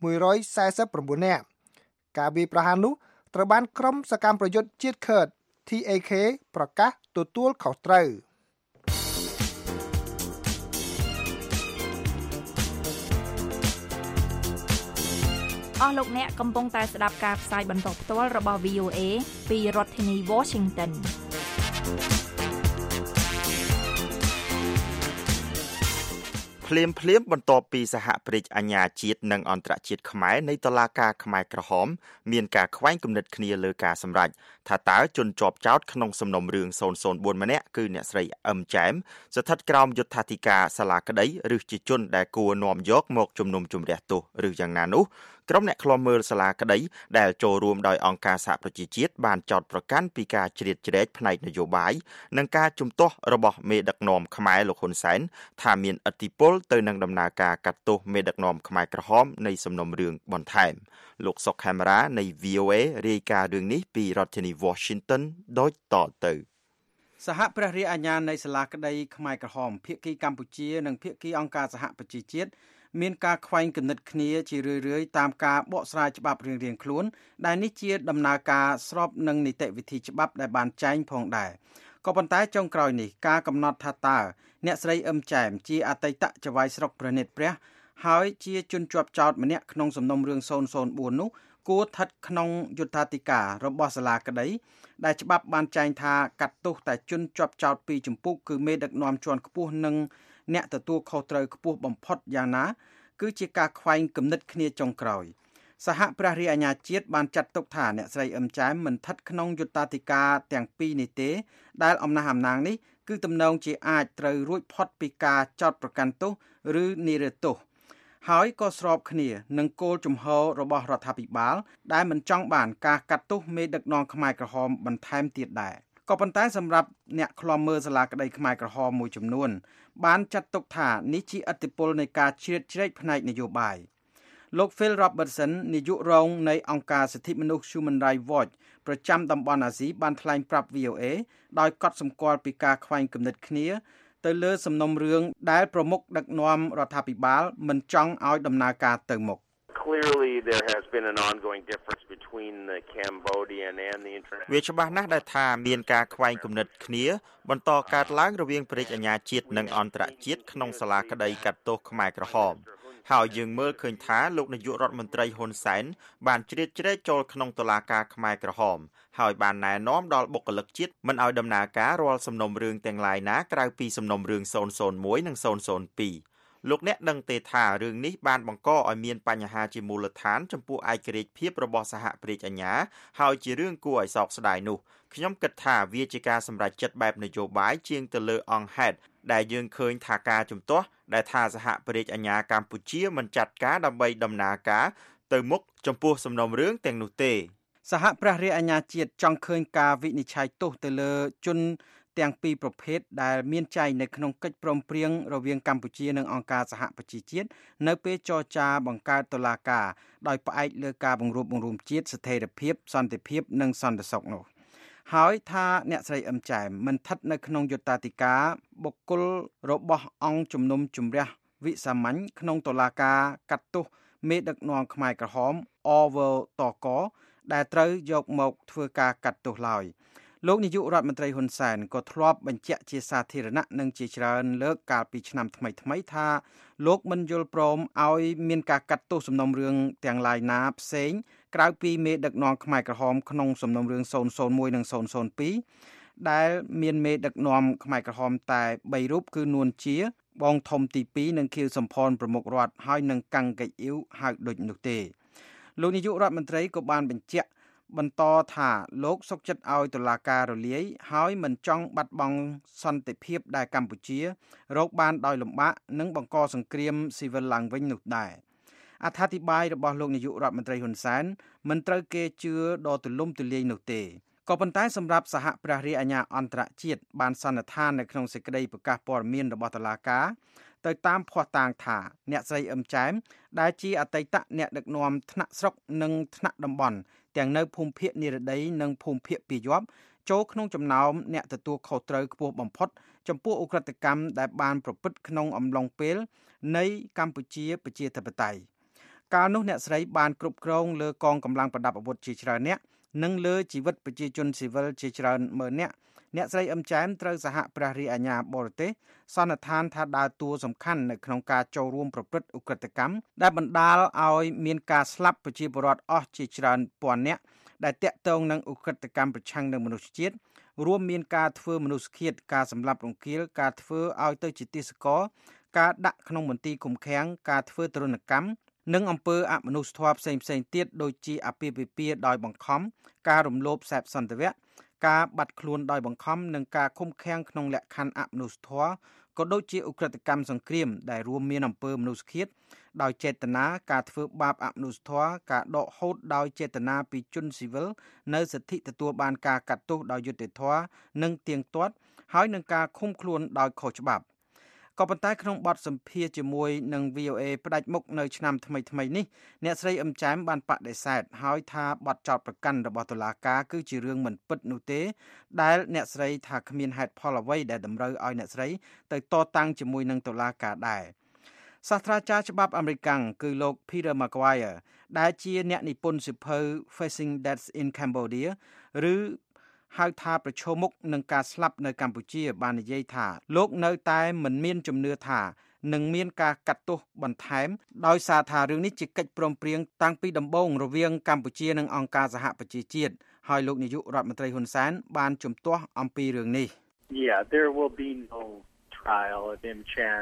149នាក់ការវាយប្រហារនោះត្រូវបានក្រុមសកម្មប្រយុទ្ធជាតិខឺត TAK ប្រកាសទទួលខុសត្រូវអស់លោកអ្នកកំពុងតែស្ដាប់ការផ្សាយបន្តផ្ទាល់របស់ VOA ពីរដ្ឋធានី Washington ភ្លាមបន្ទាប់ពីសហប្រតិអាជ្ញាជាតិនិងអន្តរជាតិខ្មែរនៃតុលាការខ្មែរក្រហមមានការខ្វែងគំនិតគ្នាលើការសម្រេចថាតើជនជាប់ចោទក្នុងសំណុំរឿង004ម្នាក់គឺអ្នកស្រីអឹមចែមស្ថិតក្រោមយុត្ថាធិការសាលាក្តីឬជាជនដែលគួរនាំយកមកជំនុំជម្រះទោសឬយ៉ាងណានោះក្រុមអ្នកឃ្លាំមើលសាលាក្តីដែលចូលរួមដោយអង្គការសហប្រជាជាតិបានចោទប្រកាន់ពីការជ្រៀតជ្រែកផ្នែកនយោបាយនិងការជំទាស់របស់មេដឹកនាំខ្មែរលោកហ៊ុនសែនថាមានឥទ្ធិពលទៅនឹងដំណើរការកាត់ទោសមេដឹកនាំខ្មែរក្រហមនៃសំណុំរឿងបន្ថែមលោកសុកខេមរានៃ VOA រាយការណ៍រឿងនេះពីរដ្ឋធានី Washington ដូចតទៅសហព្រះរាជអាជ្ញានៃសាលាក្តីខ្មែរក្រហមភាគីកម្ពុជានិងភាគីអង្គការសហប្រជាជាតិមានការខ្វែងគំនិតគ្នាជារឿយៗតាមការបកស្រាយច្បាប់រៀងៗខ្លួនដែលនេះជាដំណើរការស្របនឹងនីតិវិធីច្បាប់ដែលបានចែងផងដែរក៏ប៉ុន្តែចុងក្រោយនេះការកំណត់ថាតើអ្នកស្រីអឹមចែមជាអតីតចៅហ្វាយស្រុកព្រះនេត្រព្រះហើយជាជនជាប់ចោទម្នាក់ក្នុងសំណុំរឿង004នោះគួរស្ថិតក្នុងយុត្តាធិការរបស់សាលាក្តីដែលច្បាប់បានចែងថាកាត់ទោសតែជនជាប់ចោទ2ជំពូកគឺមេដឹកនាំជាន់ខ្ពស់និងអ្នកទទួលខុសត្រូវខ្ពស់បំផុតយ៉ាងណាគឺជាការខ្វែងគំនិតគ្នាចុងក្រោយសហព្រះរាជអាជ្ញាជាតិបានចាត់ទុកថាអ្នកស្រីអឹមចែមមិនស្ថិតក្នុងយុត្តាធិការទាំងពីរនេះទេដែលអំណះអំណាងនេះគឺទំនងជាអាចត្រូវរួចផុតពីការចោទប្រកាន់ទោសឬនិរទោសហើយក៏ស្របគ្នានឹងគោលជំហររបស់រដ្ឋាភិបាលដែលមិនចង់បានការកាត់ទោសមេដឹកនាំខ្មែរក្រហមបន្ថែមទៀតដែរក៏ប៉ុន្តែសម្រាប់អ្នកឃ្លាំមើលសាលាក្តីខ្មែរក្រហមមួយចំនួនបានចាត់ទុកថានេះជាឥទ្ធិពលនៃការជ្រៀតជ្រែកផ្នែកនយោបាយលោក Phil Robertson នាយករងនៃអង្គការសិទ្ធិមនុស្ស Human Rights Watch ប្រចាំតំបន់អាស៊ីបានថ្លែងប្រាប់ VOA ដោយកត់សម្គាល់ពីការខ្វែងគំនិតគ្នាទៅលើសំណុំរឿងដែលប្រមុខដឹកនាំរដ្ឋាភិបាលមិនចង់ឲ្យដំណើរការទៅមុខ Clearly there has been an ongoing difference between the Cambodian and the international វាច្បាស់ណាស់ដែលថាមានការខ្វែងគំនិតគ្នាបន្តកើតឡើងរវាងព្រះរាជអាជ្ញាជាតិនិងអន្តរជាតិក្នុងសាលាក្តីកាត់ទោសខ្មែរក្រហមហើយយើងមើលឃើញថាលោកនាយករដ្ឋមន្ត្រីហ៊ុនសែនបានជ្រៀតជ្រែកចូលក្នុងតុលាការខ្មែរក្រហមហើយបានណែនាំដល់បុគ្គលិកជាតិមិនឲ្យដំណើរការរាល់សំណុំរឿងទាំងឡាយណាក្រៅពីសំណុំរឿង001និង002លោកអ្នកដឹងទេថារឿងនេះបានបង្កឲ្យមានបញ្ហាជាមូលដ្ឋានចំពោះឯករាជ្យភាពរបស់សហព្រះរាជអាជ្ញាហើយជារឿងគួរឲ្យសោកស្ដាយនោះខ្ញុំគិតថាវាជាការសម្រេចចិត្តបែបនយោបាយជាងទៅលើអង្គហេតុដែលយើងឃើញថាការជំទាស់ដែលថាសហព្រះរាជអាជ្ញាកម្ពុជាមិនចាត់ការដើម្បីដំណើរការទៅមុខចំពោះសំណុំរឿងទាំងនោះទេសហព្រះរាជអាជ្ញាជាតិចង់ឃើញការវិនិច្ឆ័យទោសទៅលើជនទាំងពីរប្រភេទដែលមានចែងនៅក្នុងកិច្ចព្រមព្រៀងរវាងកម្ពុជានិងអង្គការសហប្រជាជាតិនៅពេលចរចាបង្កើតតុលាការដោយផ្អែកលើការបង្រួបបង្រួមជាតិស្ថិរភាពសន្តិភាពនិងសន្តិសុខនោះហើយថាអ្នកស្រីអឹមចែមមិនស្ថិតនៅក្នុងយុត្តាធិការបុគ្គលរបស់អង្គជំនុំជម្រះវិសាមញ្ញក្នុងតុលាការកាត់ទោសមេដឹកនាំខ្មែរក្រហមអវតកដែលត្រូវយកមកធ្វើការកាត់ទោសឡើយលោកនាយករដ្ឋមន្ត្រីហ៊ុនសែនក៏ធ្លាប់បញ្ជាក់ជាសាធារណៈនិងជាច្រើនលើកកាលពីឆ្នាំថ្មីៗថាលោកមិនយល់ព្រមឲ្យមានការកាត់ទោសសំណុំរឿងទាំងឡាយណាផ្សេងក្រៅពីមេដឹកនាំខ្មែរក្រហមក្នុងសំណុំរឿង001និង002ដែលមានមេដឹកនាំខ្មែរក្រហមតែ3រូបគឺនួនជាបងធំទី2និងខៀវសំផនប្រមុខរដ្ឋហើយនិងកាំងកេអ៊ីវហៅដូចនោះទេលោកនាយករដ្ឋមន្ត្រីក៏បានបញ្ជាក់បន្តថាលោកសុខចិត្តឲ្យតុលាការរលាយហើយមិនចង់បាត់បង់សន្តិភាពដែលកម្ពុជារកបានដោយលំបាកនិងបង្កសង្គ្រាមស៊ីវិលឡើងវិញនោះដែរអត្ថាធិប្បាយរបស់លោកនាយករដ្ឋមន្ត្រីហ៊ុនសែនមិនត្រូវគេជឿដ៏ទូលំទូលាយនោះទេក៏ប៉ុន្តែសម្រាប់សហព្រះរាជអាជ្ញាអន្តរជាតិបានសន្និដ្ឋាននៅក្នុងសេចក្តីប្រកាសព័ត៌មានរបស់តុលាការទៅតាមភស្តុតាងថាអ្នកស្រីអឹមចែមដែលជាអតីតអ្នកដឹកនាំថ្នាក់ស្រុកនិងថ្នាក់តំបន់ទាំងនៅភូមិភាគនិរតីនិងភូមិភាគពាយ័ព្យចូលក្នុងចំណោមអ្នកទទួលខុសត្រូវខ្ពស់បំផុតចំពោះឧក្រិដ្ឋកម្មដែលបានប្រព្រឹត្តក្នុងអំឡុងពេលនៃកម្ពុជាប្រជាធិបតេយ្យកាលនោះអ្នកស្រីបានគ្រប់គ្រងលើកងកម្លាំងប្រដាប់អាវុធជាច្រើនអ្នកនិងលើជីវិតប្រជាជនស៊ីវិលជាច្រើនម៉ឺនអ្នកស្រីអឹមចែមត្រូវសហព្រះរាជអាជ្ញាបរទេសសន្និដ្ឋានថាដើរតួសំខាន់នៅក្នុងការចូលរួមប្រព្រឹត្តឧក្រិដ្ឋកម្មដែលបណ្ដាលឲ្យមានការស្លាប់ប្រជាពលរដ្ឋអស់ជាច្រើនពាន់នាក់ដែលតាក់ទងនឹងឧក្រិដ្ឋកម្មប្រឆាំងនឹងមនុស្សជាតិរួមមានការធ្វើមនុស្សឃាតការសម្លាប់រង្គាលការធ្វើឲ្យទៅជាទាសករការដាក់ក្នុងមន្ទីរឃុំឃាំងការធ្វើទរណកម្មនិងអំពើអមនុស្សធម៌ផ្សេងៗទៀតដូចជាអាពាហ៍ពិពាហ៍ដោយបង្ខំការរំលោភសេពសន្តិវៈការបាត់ខ្លួនដោយបង្ខំនិងការឃុំឃាំងក្នុងលក្ខខណ្ឌអមនុស្សធម៌ក៏ដូចជាឧក្រិដ្ឋកម្មសង្គ្រាមដែលរួមមានអំពើមនុស្សឃាតដោយចេតនាការធ្វើបាបអមនុស្សធម៌ការដកហូតដោយចេតនាពីជនស៊ីវិលនៅសិទ្ធិទទួលបានការកាត់ទោសដោយយុត្តិធម៌និងទៀងទាត់ហើយនឹងការឃុំខ្លួនដោយខុសច្បាប់ក៏ប៉ុន្តែក្នុងបទសម្ភាសន៍ជាមួយនឹង VOA ផ្ដាច់មុខនៅឆ្នាំថ្មីនេះអ្នកស្រីអឹមចែមបានបដិសេធហើយថាបទចោទប្រកាន់របស់តុលាការគឺជារឿងមិនពិតនោះទេដែលអ្នកស្រីថាគ្មានហេតុផលអ្វីដែលតម្រូវឲ្យអ្នកស្រីទៅតតាំងជាមួយនឹងតុលាការដែរសាស្ត្រាចារ្យច្បាប់អាមេរិកគឺលោក Peter McGuire ដែលជាអ្នកនិពន្ធសៀវភៅ Facing Death in Cambodia ឬហៅថាប្រឈមមុខនឹងការស្លាប់នៅកម្ពុជាបាននិយាយថាលោកនៅតែមិនមានជំនឿថានឹងមានការកាត់ទោសបន្ថែមដោយសារថារឿងនេះជាកិច្ចព្រមព្រៀងតាំងពីដំបូងរវាងកម្ពុជានិងអង្គការសហប្រជាជាតិហើយលោកនាយករដ្ឋមន្ត្រីហ៊ុនសែនបានជំទាស់អំពីរឿងនេះ Yeah, there will be no trial of Im Chan.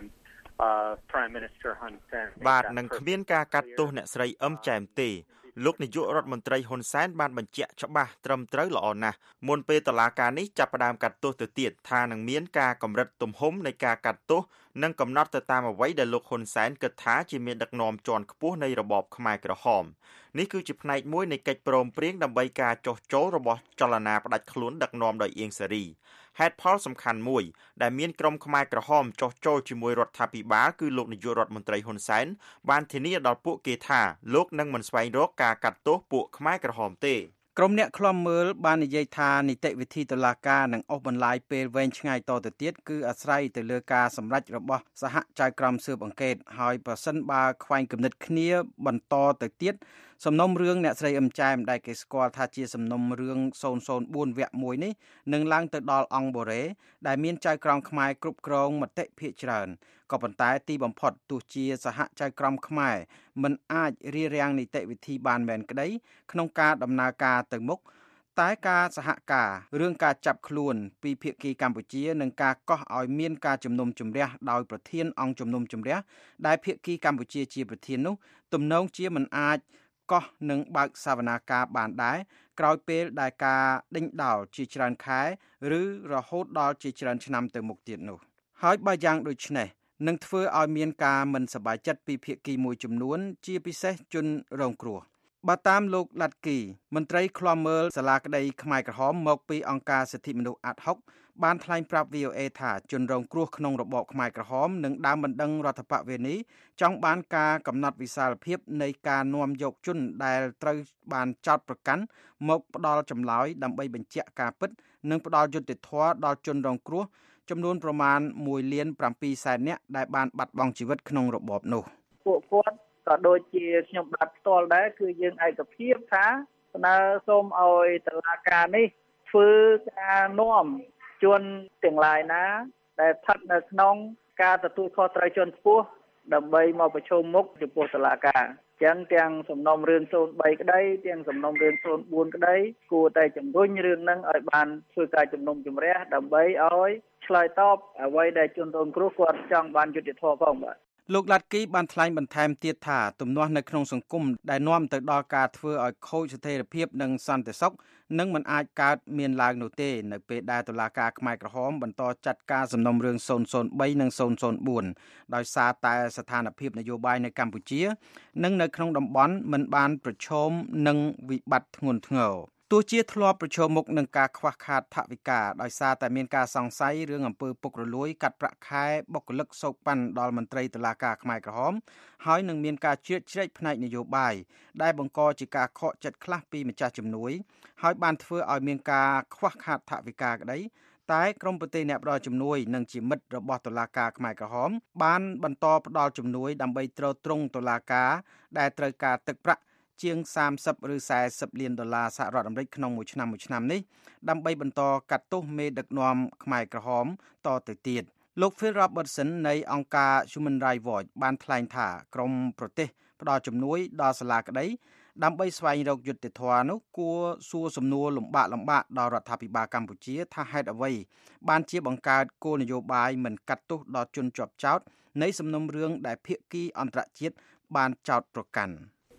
Prime Minister Hun Sen បាទនឹងគ្មានការកាត់ទោសអ្នកស្រីអឹមចែមទេលោកនាយករដ្ឋមន្ត្រីហ៊ុនសែនបានបញ្ជាក់ច្បាស់ត្រឹមត្រូវល្អណាស់មុនពេលតុលាការនេះចាប់ផ្ដើមកាត់ទោសទៅទៀតថានឹងមានការកម្រិតទំហំនៃការកាត់ទោសនិងកំណត់ទៅតាមអ្វីដែលលោកហ៊ុនសែនគិតថាជាមានដឹកនាំជាន់ខ្ពស់នៃរបបខ្មែរក្រហមនេះគឺជាផ្នែកមួយនៃកិច្ចព្រមព្រៀងដើម្បីការចុះចូលរបស់ចលនាផ្ដាច់ខ្លួនដឹកនាំដោយអៀងសារីហេតុផលសំខាន់មួយដែលមានក្រុមខ្មែរក្រហមចុះចូលជាមួយរដ្ឋាភិបាលគឺលោកនាយករដ្ឋមន្ត្រីហ៊ុនសែនបានធានាដល់ពួកគេថាលោកនឹងមិនស្វែងរកការកាត់ទោសពួកខ្មែរក្រហមទេក្រុមអ្នកឃ្លាំមើលបាននិយាយថានីតិវិធីតុលាការនឹងអូសបន្លាយពេលវែងឆ្ងាយតទៅទៀតគឺអាស្រ័យទៅលើការសម្រេចរបស់សហចៅក្រមស៊ើបអង្កេតហើយប្រសិនបើខ្វែងគំនិតគ្នាបន្តទៅទៀតសំណុំរឿងអ្នកស្រីអឹមចែមដែលគេស្គាល់ថាជាសំណុំរឿង004វគ្គ1នេះនឹងឡើងទៅដល់អង្គបូរេដែលមានចៅក្រមខ្មែរគ្រប់គ្រងមតិភាគច្រើនក៏ប៉ុន្តែទីបំផុតទោះជាសហចៅក្រមខ្មែរមិនអាចរារាំងនីតិវិធីបានមែនក្តីក្នុងការដំណើរការទៅមុខតែការសហការរឿងការចាប់ខ្លួនពីភាគីកម្ពុជានិងការកោះឲ្យមានការជំនុំជម្រះដោយប្រធានអង្គជំនុំជម្រះដែលភាគីកម្ពុជាជាប្រធាននោះទំនងជាមិនអាចកោះនឹងបើកសវនាការបានដែរក្រោយពេលដែលការដេញដោលជាច្រើនខែឬរហូតដល់ជាច្រើនឆ្នាំទៅមុខទៀតនោះហើយបើយ៉ាងដូចនេះនឹងធ្វើឲ្យមានការមិនសប្បាយចិត្តពីភាគីមួយចំនួនជាពិសេសជនរងគ្រោះបើតាមលោកឡាត់គីមន្ត្រីឃ្លាំមើលសាលាក្តីខ្មែរក្រហមមកពីអង្គការសិទ្ធិមនុស្សអាត់ហុកបានថ្លែងប្រាប់ VOA ថាជនរងគ្រោះក្នុងរបបខ្មែរក្រហមនឹងដើមបណ្ដឹងរដ្ឋបវេនីចង់បានការកំណត់វិសាលភាពនៃការនាំយកជនដែលត្រូវបានចោទប្រកាន់មកផ្ដាល់ចម្លើយដើម្បីបញ្ជាក់ការពិតនិងផ្ដាល់យុត្តិធម៌ដល់ជនរងគ្រោះចំនួនប្រមាណ1.7 នាក់ដែលបានបាត់បង់ជីវិតក្នុងរបបនោះពួកគាត់ក៏ដូចជាខ្ញុំបាត់ផ្ទាល់ដែរគឺយើងឯកភាពថាស្នើសូមឲ្យតុលាការនេះធ្វើការនាំជនទាំងឡាយណាដែលស្ថិតនៅក្នុងការទទួលខុសត្រូវជាន់ខ្ពស់ដើម្បីមកប្រជុំមុខចំពោះតុលាការអញ្ចឹងទាំងសំណុំរឿង03ក្តីទាំងសំណុំរឿង04ក្តីគួរតែជំរុញរឿងហ្នឹងឲ្យបានធ្វើការជំនុំជម្រះដើម្បីឲ្យឆ្លើយតបអ្វីដែលជនរងគ្រោះគាត់ចង់បានយុត្តិធម៌ផងបាទលោកឡាត់គីបានថ្លែងបន្ថែមទៀតថាទំនាស់នៅក្នុងសង្គមដែលនាំទៅដល់ការធ្វើឲ្យខូចស្ថិរភាពនិងសន្តិសុខនឹងមិនអាចកើតមានឡើងនោះទេនៅពេលដែលតុលាការខ្មែរក្រហមបន្តចាត់ការសំណុំរឿង003និង004ដោយសារតែស្ថានភាពនយោបាយនៅកម្ពុជានិងនៅក្នុងតំបន់មិនបានប្រឈមនឹងវិបត្តិធ្ងន់ធ្ងរទោះជាធ្លាប់ប្រឈមមុខនឹងការខ្វះខាតថវិកាដោយសារតែមានការសង្ស័យរឿងអំពើពុករលួយកាត់ប្រាក់ខែបុគ្គលិកសោកប៉ាន់ដល់មន្ត្រីតុលាការខ្មែរក្រហមហើយនឹងមានការជ្រៀតជ្រែកផ្នែកនយោបាយដែលបង្កជាការខកចិត្តខ្លះពីម្ចាស់ជំនួយហើយបានធ្វើឲ្យមានការខ្វះខាតថវិកាក្តីតែក្រមប្រទេសអ្នកផ្ដល់ជំនួយនិងជាមិត្តរបស់តុលាការខ្មែរក្រហមបានបន្តផ្ដល់ជំនួយដើម្បីទ្រទ្រង់តុលាការដែលត្រូវការទឹកប្រាក់ជាង30ឬ40លានដុល្លារសហរដ្ឋអាមេរិកក្នុងមួយឆ្នាំនេះដើម្បីបន្តកាត់ទោសមេដឹកនាំខ្មែរក្រហមតទៅទៀតលោក Phil Robertson នៃអង្គការ Human Rights Watch បានថ្លែងថាក្រមប្រទេសផ្ដល់ជំនួយដល់សាលាក្តីដើម្បីស្វែងរកយុត្តិធម៌នោះគួរសួរសំណួរលំបាកដល់រដ្ឋាភិបាលកម្ពុជាថាហេតុអ្វីបានជាបង្កើតគោលនយោបាយមិនកាត់ទោសដល់ជនជាប់ចោទនៃសំណុំរឿងដែលភាគីអន្តរជាតិបានចោទប្រកាន់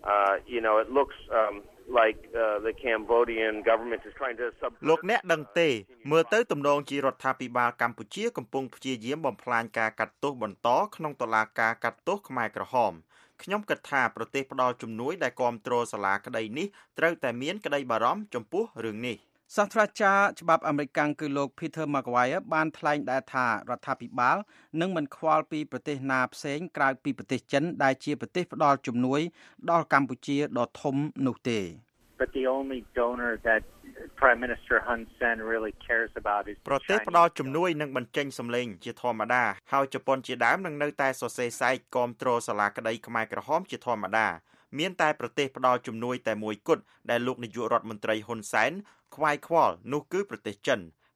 it looks like the Cambodian government is trying to លោកអ្នកដឹងទេមើលទៅទំនងជារដ្ឋាភិបាលកម្ពុជាកំពុងព្យាយាមបំផ្លាញការកាត់ទោសបន្តក្នុងតុលាការកាត់ទោសខ្មែរក្រហមខ្ញុំគិតថាប្រទេសផ្ដល់ជំនួយដែលគាំទ្រសាលាក្តីនេះត្រូវតែមានក្តីបារម្ភចំពោះរឿងនេះសាស្ត្រាចារ្យច្បាប់អាមេរិកគឺលោក Peter McGuire បានថ្លែងដែរថារដ្ឋាភិបាលនឹងមិនខ្វល់ពីប្រទេសណាផ្សេងក្រៅពីប្រទេសចិនដែលជាប្រទេសផ្ដល់ជំនួយដល់កម្ពុជាដ៏ធំនោះទេ But the only donor that Prime Minister Hun Sen really cares about is ប្រទេសផ្ដល់ជំនួយនឹងបញ្ចេញសម្លេងជាធម្មតាហើយជប៉ុនជាដើមនឹងនៅតែសរសេរសែកគាំទ្រសាលាក្តីខ្មែរក្រហមជាធម្មតាមានតែប្រទេសផ្ដល់ជំនួយតែមួយគត់ដែលលោកនាយករដ្ឋមន្ត្រីហ៊ុនសែនខ្វាយខ្វល់នោះគឺប្រទេសចិន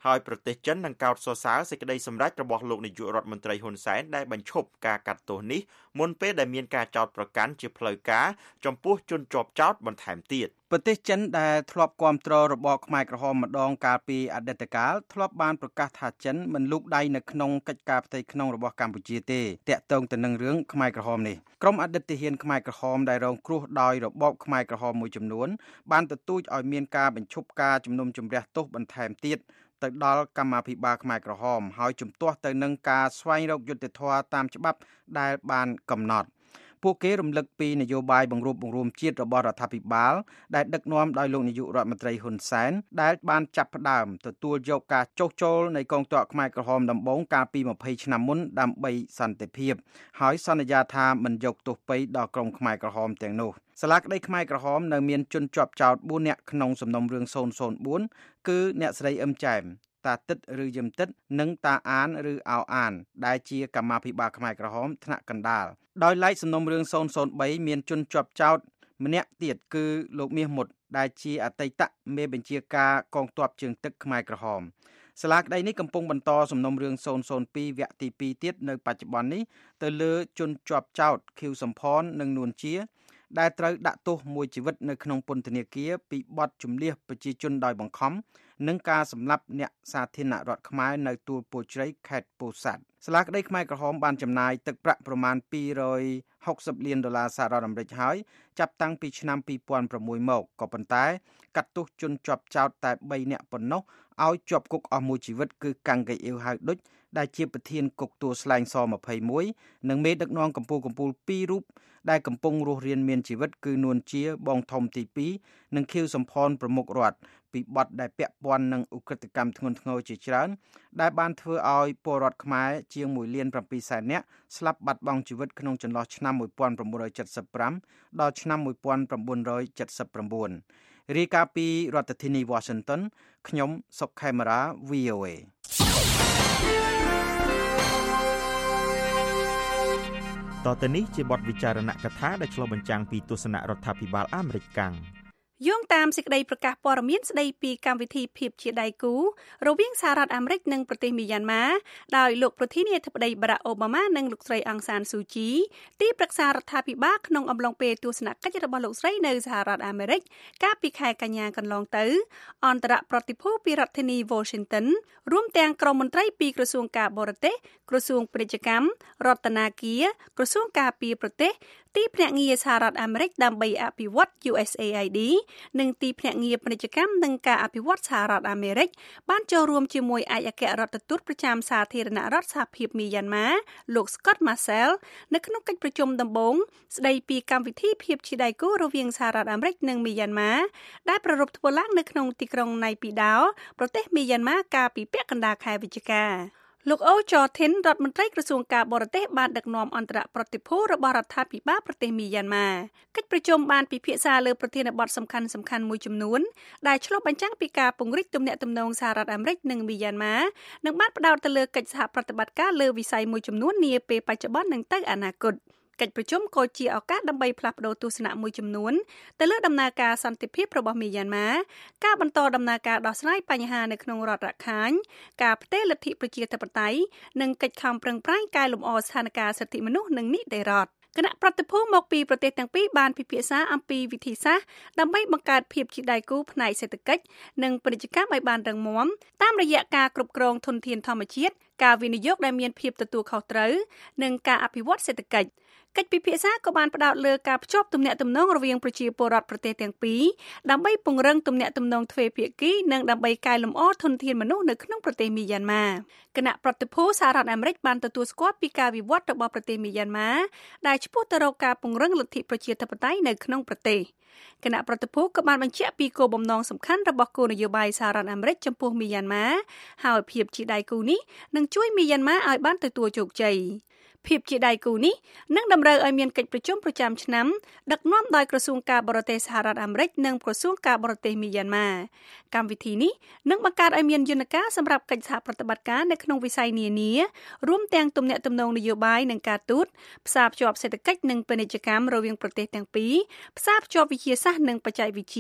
ហើយប្រទេសចិននឹងកោតសរសើរសេចក្តីសម្រេចរបស់លោកនាយករដ្ឋមន្ត្រីហ៊ុនសែនដែលបញ្ឈប់ការកាត់ទោសនេះមុនពេលដែលមានការចោទប្រកាន់ជាផ្លូវការចំពោះជនជាប់ចោទបន្ថែមទៀតប្រទេសចិនដែលធ្លាប់គាំទ្ររបបខ្មែរក្រហមម្ដងកាលពីអតីតកាលធ្លាប់បានប្រកាសថាចិនមិនលូកដៃនៅក្នុងកិច្ចការផ្ទៃក្នុងរបស់កម្ពុជាទេតាក់ទងទៅនឹងរឿងខ្មែរក្រហមនេះក្រុមអតីតទាហានខ្មែរក្រហមដែលរងគ្រោះដោយរបបខ្មែរក្រហមមួយចំនួនបានទទូចឲ្យមានការបញ្ឈប់ការជំនុំជម្រះទោសបន្ថែមទៀតទៅដល់កម្មាភិបាលខ្មែរក្រហមហើយជំទាស់ទៅនឹងការស្វែងរកយុត្តិធម៌តាមច្បាប់ដែលបានកំណត់ពួកគេរំលឹកពីនយោបាយបង្រួបបង្រួមជាតិរបស់រដ្ឋាភិបាលដែលដឹកនាំដោយលោកនាយករដ្ឋមន្ត្រីហ៊ុនសែនដែលបានចាប់ផ្ដើមទទួលយកការចុះចូលនៃកងទ័ពខ្មែរក្រហមដំបូងកាលពី20ឆ្នាំមុនដើម្បីសន្តិភាពហើយសន្យាថាមិនយកទោសពៃដល់ក្រុមខ្មែរក្រហមទាំងនោះសាលាក្តីខ្មែរក្រហមនៅមានជនជាប់ចោទ4នាក់ក្នុងសំណុំរឿង004គឺអ្នកស្រីអឹមចែមតាទឹកឬយឹមទឹកនិងតាអានឬអោអានដែលជាកម្មាភិបាលខ្មែរក្រហមថ្នាក់កណ្ដាលដោយឡែកសំណុំរឿង003មានជនជាប់ចោតម្នាក់ទៀតគឺលោកមាសមុតដែលជាអតីតមេបញ្ជាការកងទ័ពជើងទឹកខ្មែរក្រហមសាលាក្តីនេះកំពុងបន្តសំណុំរឿង002វគ្គទី2ទៀតនៅបច្ចុប្បន្ននេះទៅលើជនជាប់ចោតខៀវសំផននិងនួនជាដែលត្រូវដាក់ទោសមួយជីវិតនៅក្នុងពន្ធនាគារពីបទជំនះប្រជាជនដោយបង្ខំនិងការសម្លាប់អ្នកសាធារណរដ្ឋខ្មែរនៅទួលពោធិ៍ជ្រៃខេត្តពោធិ៍សាត់សាលាក្តីខ្មែរក្រហមបានចំណាយទឹកប្រាក់ប្រមាណ$260 លានសហរដ្ឋអាមេរិកហើយចាប់តាំងពីឆ្នាំ2006មកក៏ប៉ុន្តែកាត់ទោសជនជាប់ចោតតែ3នាក់ប៉ុណ្ណោះឲ្យជាប់គុកអស់មួយជីវិតគឺកាំងកៃអ៊ីវហៅឌុចដែលជាប្រធានគុកទួលស្លែងស21និងមេដឹកនាំកម្ពុជា2រូបដែលកំពុងរស់រានមានជីវិតគឺនួនជាបងធំទី2និងខៀវសំផនប្រមុខរដ្ឋពីបទដែលពាក់ព័ន្ធនឹងឧក្រិដ្ឋកម្មធ្ងន់ធ្ងរជាច្រើនដែលបានធ្វើឲ្យពលរដ្ឋខ្មែរជាង1.7 លាននាក់ស្លាប់បាត់បង់ជីវិតក្នុងចន្លោះឆ្នាំ1975ដល់ឆ្នាំ1979រាយការណ៍ពីរដ្ឋធានី Washington ខ្ញុំសុកខេមរា VOA តទៅនេះជាបទវិចារណកថាដែលឆ្លុះបញ្ចាំងពីទស្សនៈរដ្ឋាភិបាលអាមេរិកកាំងយោងតាមសេចក្តីប្រកាសព័ត៌មានស្តីពីកម្មវិធីភាពជាដៃគូរវាងសហរដ្ឋអាមេរិកនិងប្រទេសមីយ៉ាន់ម៉ាដោយលោកប្រធានាធិបតីបារ៉ាក់អូបាម៉ានិងលោកស្រីអង្សានស៊ូជីទីប្រឹក្សារដ្ឋាភិបាលក្នុងអំឡុងពេលទស្សនកិច្ចរបស់លោកស្រីនៅសហរដ្ឋអាមេរិកកាលពីខែកញ្ញាកន្លងទៅអន្តរប្រតិភូពីរដ្ឋធានី Washington រួមទាំងក្រុមមន្ត្រីពីក្រសួងការបរទេសក្រសួងពាណិជ្ជកម្មរដ្ឋាភិបាលក្រសួងការពារប្រទេសទីភ្នាក់ងារសហរដ្ឋអាមេរិកដើម្បីអភិវឌ្ឍ USAID និងទីភ្នាក់ងារពាណិជ្ជកម្មនិងការអភិវឌ្ឍសហរដ្ឋអាមេរិកបានចូលរួមជាមួយឯកអគ្គរដ្ឋទូតប្រចាំសាធារណរដ្ឋសហភាពមីយ៉ាន់ម៉ាលោក Scott Marcel នៅក្នុងកិច្ចប្រជុំដំបូងស្ដីពីកម្មវិធីភាពជាដៃគូរវាងសហរដ្ឋអាមេរិកនិងមីយ៉ាន់ម៉ាដែលប្រារព្ធធ្វើឡើងនៅក្នុងទីក្រុងណៃពីដោប្រទេសមីយ៉ាន់ម៉ាកាលពីពាក់កណ្ដាលខែវិច្ឆិកាលោកអូច័រធីនរដ្ឋមន្ត្រីក្រសួងការបរទេសបានដឹកនាំអន្តរប្រតិភូរបស់រដ្ឋាភិបាលប្រទេសមីយ៉ាន់ម៉ាកិច្ចប្រជុំបានពិភាក្សាលើប្រធានបទសំខាន់ៗមួយចំនួនដែលឆ្លុះបញ្ចាំងពីការពង្រីកទំនាក់ទំនងសហរដ្ឋអាមេរិកនិងមីយ៉ាន់ម៉ានិងបានផ្ដោតទៅលើកិច្ចសហប្រតិបត្តិការលើវិស័យមួយចំនួននាពេលបច្ចុប្បន្ននិងទៅអនាគតកិច្ចប្រជុំក៏ជាឱកាសដើម្បីផ្លាស់ប្តូរទស្សនៈមួយចំនួនទៅលើដំណើរការសន្តិភាពរបស់មីយ៉ាន់ម៉ាការបន្តដំណើរការដោះស្រាយបញ្ហានៅក្នុងរដ្ឋរខាញការផ្ទេរលទ្ធិប្រជាធិបតេយ្យនិងកិច្ចខំប្រឹងប្រែងកែលម្អស្ថានភាពសិទ្ធិមនុស្សនិងនីតិរដ្ឋគណៈប្រតិភូមកពីប្រទេសទាំងពីរបានពិភាក្សាអំពីវិធីសាស្ត្រដើម្បីបង្កើតភាពជាដៃគូផ្នែកសេដ្ឋកិច្ចនិងពាណិជ្ជកម្មឲ្យបានរឹងមាំតាមរយៈការគ្រប់គ្រងធនធានធម្មជាតិការវិនិយោគដែលមានភាពទទួលខុសត្រូវនិងការអភិវឌ្ឍសេដ្ឋកិច្ចកិច្ចពិភាក្សាក៏បានផ្ដោតលើការភ្ជាប់ទំនាក់ទំនងរវាងប្រជាពលរដ្ឋប្រទេសទាំងពីរដើម្បីពង្រឹងទំនាក់ទំនងទ្វេភាគីនិងដើម្បីកែលម្អធនធានមនុស្សនៅក្នុងប្រទេសមីយ៉ាន់ម៉ាគណៈប្រតិភូសហរដ្ឋអាមេរិកបានទទួលស្គាល់ពីការវិវត្តរបស់ប្រទេសមីយ៉ាន់ម៉ាដែលឆ្ពោះទៅរកការពង្រឹងលទ្ធិប្រជាធិបតេយ្យនៅក្នុងប្រទេសគណៈប្រតិភូក៏បានបញ្ជាក់ពីគោលបំណងសំខាន់របស់គោលនយោបាយសហរដ្ឋអាមេរិកចំពោះមីយ៉ាន់ម៉ាហើយភាពជាដៃគូនេះនឹងជួយមីយ៉ាន់ម៉ាឲ្យបានទទួលជោគជ័យភាពជាដៃគូនេះនឹងតម្រូវឲ្យមានកិច្ចប្រជុំប្រចាំឆ្នាំដឹកនាំដោយក្រសួងការបរទេសសហរដ្ឋអាមេរិកនិងក្រសួងការបរទេសមីយ៉ាន់ម៉ាកម្មវិធីនេះនឹងបង្កើតឲ្យមានយន្តការសម្រាប់កិច្ចសហប្រតិបត្តិការនៅក្នុងវិស័យនានារួមទាំងទំនាក់ទំនងនយោបាយនិងការទូតផ្សារភ្ជាប់សេដ្ឋកិច្ចនិងពាណិជ្ជកម្មរវាងប្រទេសទាំងពីរផ្សារភ្ជាប់វិទ្យាសាស្ត្រនិងបច្ចេកវិទ្យា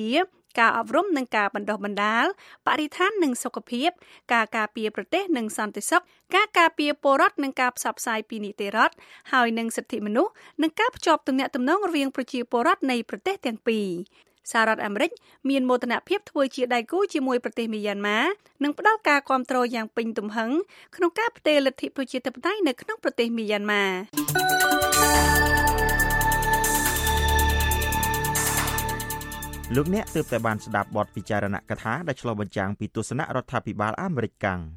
ការអប់រំនិងការបណ្ដុះបណ្ដាលបរិស្ថាននិងសុខភាពការការពារប្រទេសនិងសន្តិសុខការការពារពលរដ្ឋនិងការផ្សព្វផ្សាយពីនីតិរដ្ឋហើយនិងសិទ្ធិមនុស្សនិងការភ្ជាប់ទំនាក់ទំនងរវាងប្រជាពលរដ្ឋនៃប្រទេសទាំងពីរសហរដ្ឋអាមេរិកមានមោទនភាពធ្វើជាដៃគូជាមួយប្រទេសមីយ៉ាន់ម៉ានិងផ្ដល់ការគាំទ្រយ៉ាងពេញទំហឹងក្នុងការផ្ទេរលទ្ធិប្រជាធិបតេយ្យនៅក្នុងប្រទេសមីយ៉ាន់ម៉ាលោកអ្នកទើបតែបានស្ដាប់បទពិចារណកថាដែលឆ្លុះបញ្ចាំងពីទស្សនៈរដ្ឋាភិបាលអាមេរិកកាំង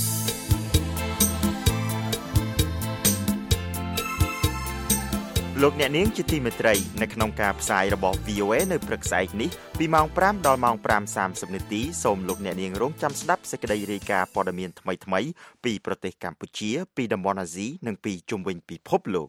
លោកអ្នកនាងជាទីមេត្រីនៅក្នុងការផ្សាយរបស់ VOA នៅព្រឹកស្អែកនេះពីម៉ោង 5 ដល់ម៉ោង 5:30 នាទីសូមលោកអ្នកនាងរងចាំស្ដាប់សេចក្តីរាយការណ៍ព័ត៌មានថ្មីៗពីប្រទេសកម្ពុជាពីតំបន់អាស៊ីនិងពីជុំវិញពិភពលោក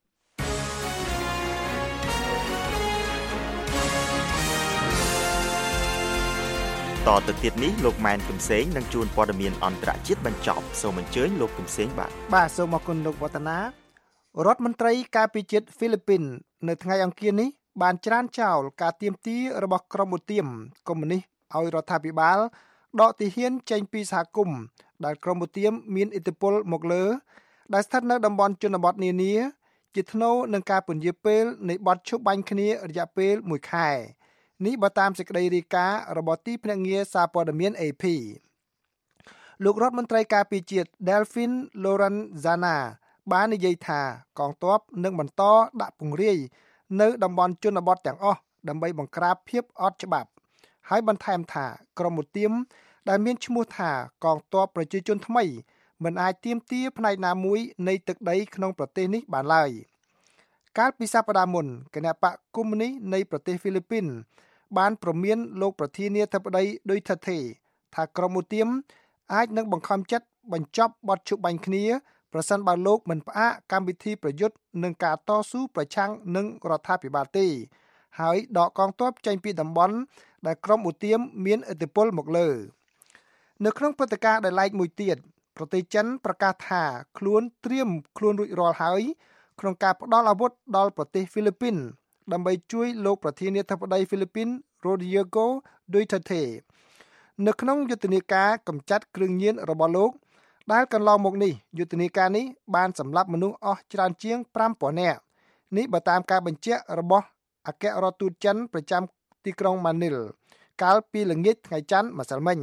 តទៅទៀតនេះលោកម៉ែនគឹមសេងនឹងជួនព័ត៌មានអន្តរជាតិបញ្ចប់សូមអញ្ជើញលោកគឹមសេងបាទសូមអរគុណលោកវឌ្ឍនារដ្ឋមន្ត្រីការពារជាតិហ្វីលីពីននៅថ្ងៃអង្គារនេះបានច្រានចោលការទាមទាររបស់ក្រុមឧទាមកុម្មុយនីសឲ្យរដ្ឋាភិបាលដកទាហានចេញពីសហគមន៍ដែលក្រុមឧទាមមានឥទ្ធិពលមកលើដែលស្ថិតនៅតំបន់ជនបទនានាជាថ្នូរនឹងការពន្យាពេលនៃបទឈប់បាញ់គ្នារយៈពេល1ខែនេះបើតាមសេចក្តីរាយការណ៍របស់ទីភ្នាក់ងារសារព័ត៌មាន AP លោករដ្ឋមន្ត្រីការពារជាតិ Delphine Lorenzana បាននិយាយថាកងទ័ពនឹងបន្តដាក់ពង្រាយនៅតំបន់ជនបទទាំងអស់ដើម្បីបង្ក្រាបភាពអត់ច្បាប់ហើយបន្ថែមថាក្រុមឧទាមដែលមានឈ្មោះថាកងទ័ពប្រជាជនថ្មីមិនអាចទាមទារផ្នែកណាមួយនៃទឹកដីក្នុងប្រទេសនេះបានឡើយកាលពីសប្តាហ៍មុនគណៈបកកុម្មុយនីសនៃប្រទេសហ្វីលីពីនបានព្រមានលោកប្រធានាធិបតីឌុយថឺថេថាក្រុមឧទាមអាចនឹងបង្ខំចិត្តបញ្ចប់បទឈប់បាញ់គ្នាប្រសិនបើលោកមិនផ្អាកកម្មវិធីប្រយុទ្ធនឹងការតស៊ូប្រឆាំងនឹងរដ្ឋាភិបាលទេហើយដកកងទ័ពចេញពីតំបន់ដែលក្រុមឧទាមមានឥទ្ធិពលមកលើនៅក្នុងព្រឹត្តិការណ៍ដែលឡែកមួយទៀតប្រទេសចិនប្រកាសថាខ្លួនត្រៀមខ្លួនរួចរាល់ហើយក្នុងការផ្ដល់អាវុធដល់ប្រទេសហ្វីលីពីនដើម្បីជួយលោកប្រធានាធិបតីហ្វីលីពីន Rodrigo Duterte នៅក្នុងយុទ្ធនាការកម្ចាត់គ្រឿងញៀនរបស់លោកដែលកន្លងមកនេះយុទ្ធនាការនេះបានសម្លាប់មនុស្សអស់ច្រើនជាង 5,000 នាក់នេះបើតាមការបញ្ជាក់របស់អគ្គរដ្ឋទូតចិនប្រចាំទីក្រុងម៉ានីលកាលពីល្ងាចថ្ងៃច័ន្ទម្សិលមិញ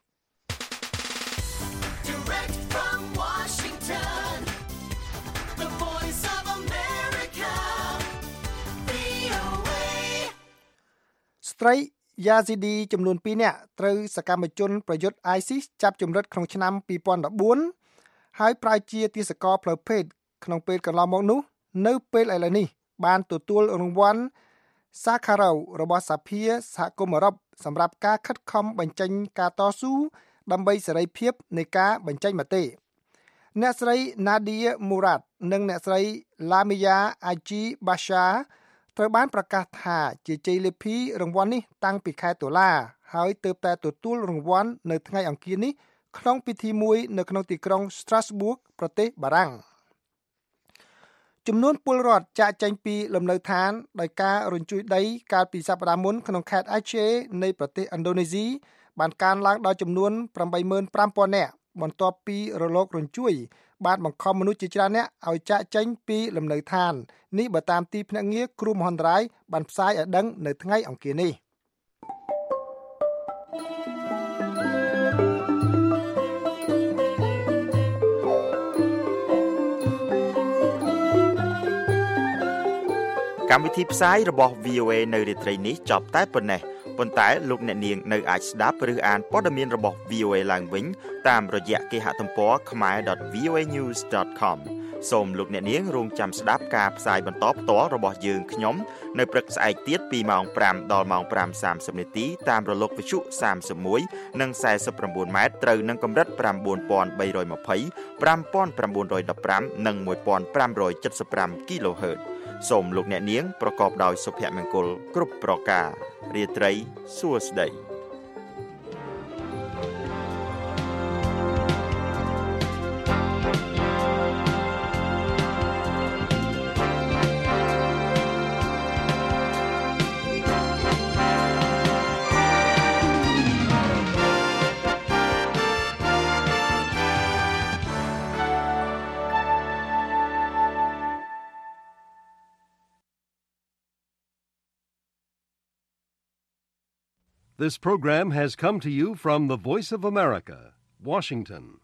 ស្ត្រីយ៉ាស៊ីឌីចំនួន2នាក់ត្រូវសកម្មជនប្រយុទ្ធ ISIS ចាប់ជំរិតក្នុងឆ្នាំ2014ហើយប្រើជាទាសករផ្លូវភេទក្នុងពេលកន្លងមកនោះនៅពេលឥឡូវនេះបានទទួលរង្វាន់ Sakharov របស់សភាសហគមន៍អឺរ៉ុបសម្រាប់ការខិតខំបញ្ចេញការតស៊ូដើម្បីសេរីភាពនៃការបញ្ចេញមតិអ្នកស្រី Nadia Murad និងអ្នកស្រី Lamia Aji Bashaត្រូវបានប្រកាសថាជាជ័យលាភីរង្វាន់នេះតាំងពីខែតុលាហើយទើបតែទទួលរង្វាន់នៅថ្ងៃអង្គារនេះក្នុងពិធីមួយនៅក្នុងទីក្រុង Strasbourg ប្រទេសបារាំងចំនួនពលរដ្ឋចាកចេញពីលំនៅឋានដោយការរញ្ជួយដីកាលពីសប្តាហ៍មុនក្នុងខេត្ត Aceh នៃប្រទេសឥណ្ឌូនេស៊ីបានកើនឡើងដល់ចំនួន 85,000 នាក់បន្ទាប់ពីរលករញ្ជួយបានបង្ខំមនុស្សជាច្រើនអ្នកឲ្យចាកចេញពីលំនៅឋាននេះបើតាមទីភ្នាក់ងារគ្រោះមហន្តរាយបានផ្សាយឲ្យដឹងនៅថ្ងៃអង្គារនេះកម្មវិធីផ្សាយរបស់ VOA នៅរាត្រីនេះចប់តែប៉ុណ្ណេះប៉ុន្តែលោកអ្នកនាងនៅអាចស្ដាប់ឬអានព័ត៌មានរបស់ VOA ឡើងវិញតាមរយៈគេហទំព័រ khmer.voanews.com សូមលោកអ្នកនាងរងចាំស្ដាប់ការផ្សាយបន្តផ្ទាល់របស់យើងខ្ញុំនៅព្រឹកស្អែកទៀតពីម៉ោង 5 ដល់ម៉ោង 5:30 នាទីតាមរលកវិទ្យុ31និង49ម៉ែត្រត្រូវនឹងកម្រិត 9320 5915 និង 1575 kHzសូមលោកអ្នកនាងប្រកបដោយសុភមង្គលគ្រប់ប្រការរាត្រីសួស្តី This program has come to you from the Voice of America, Washington.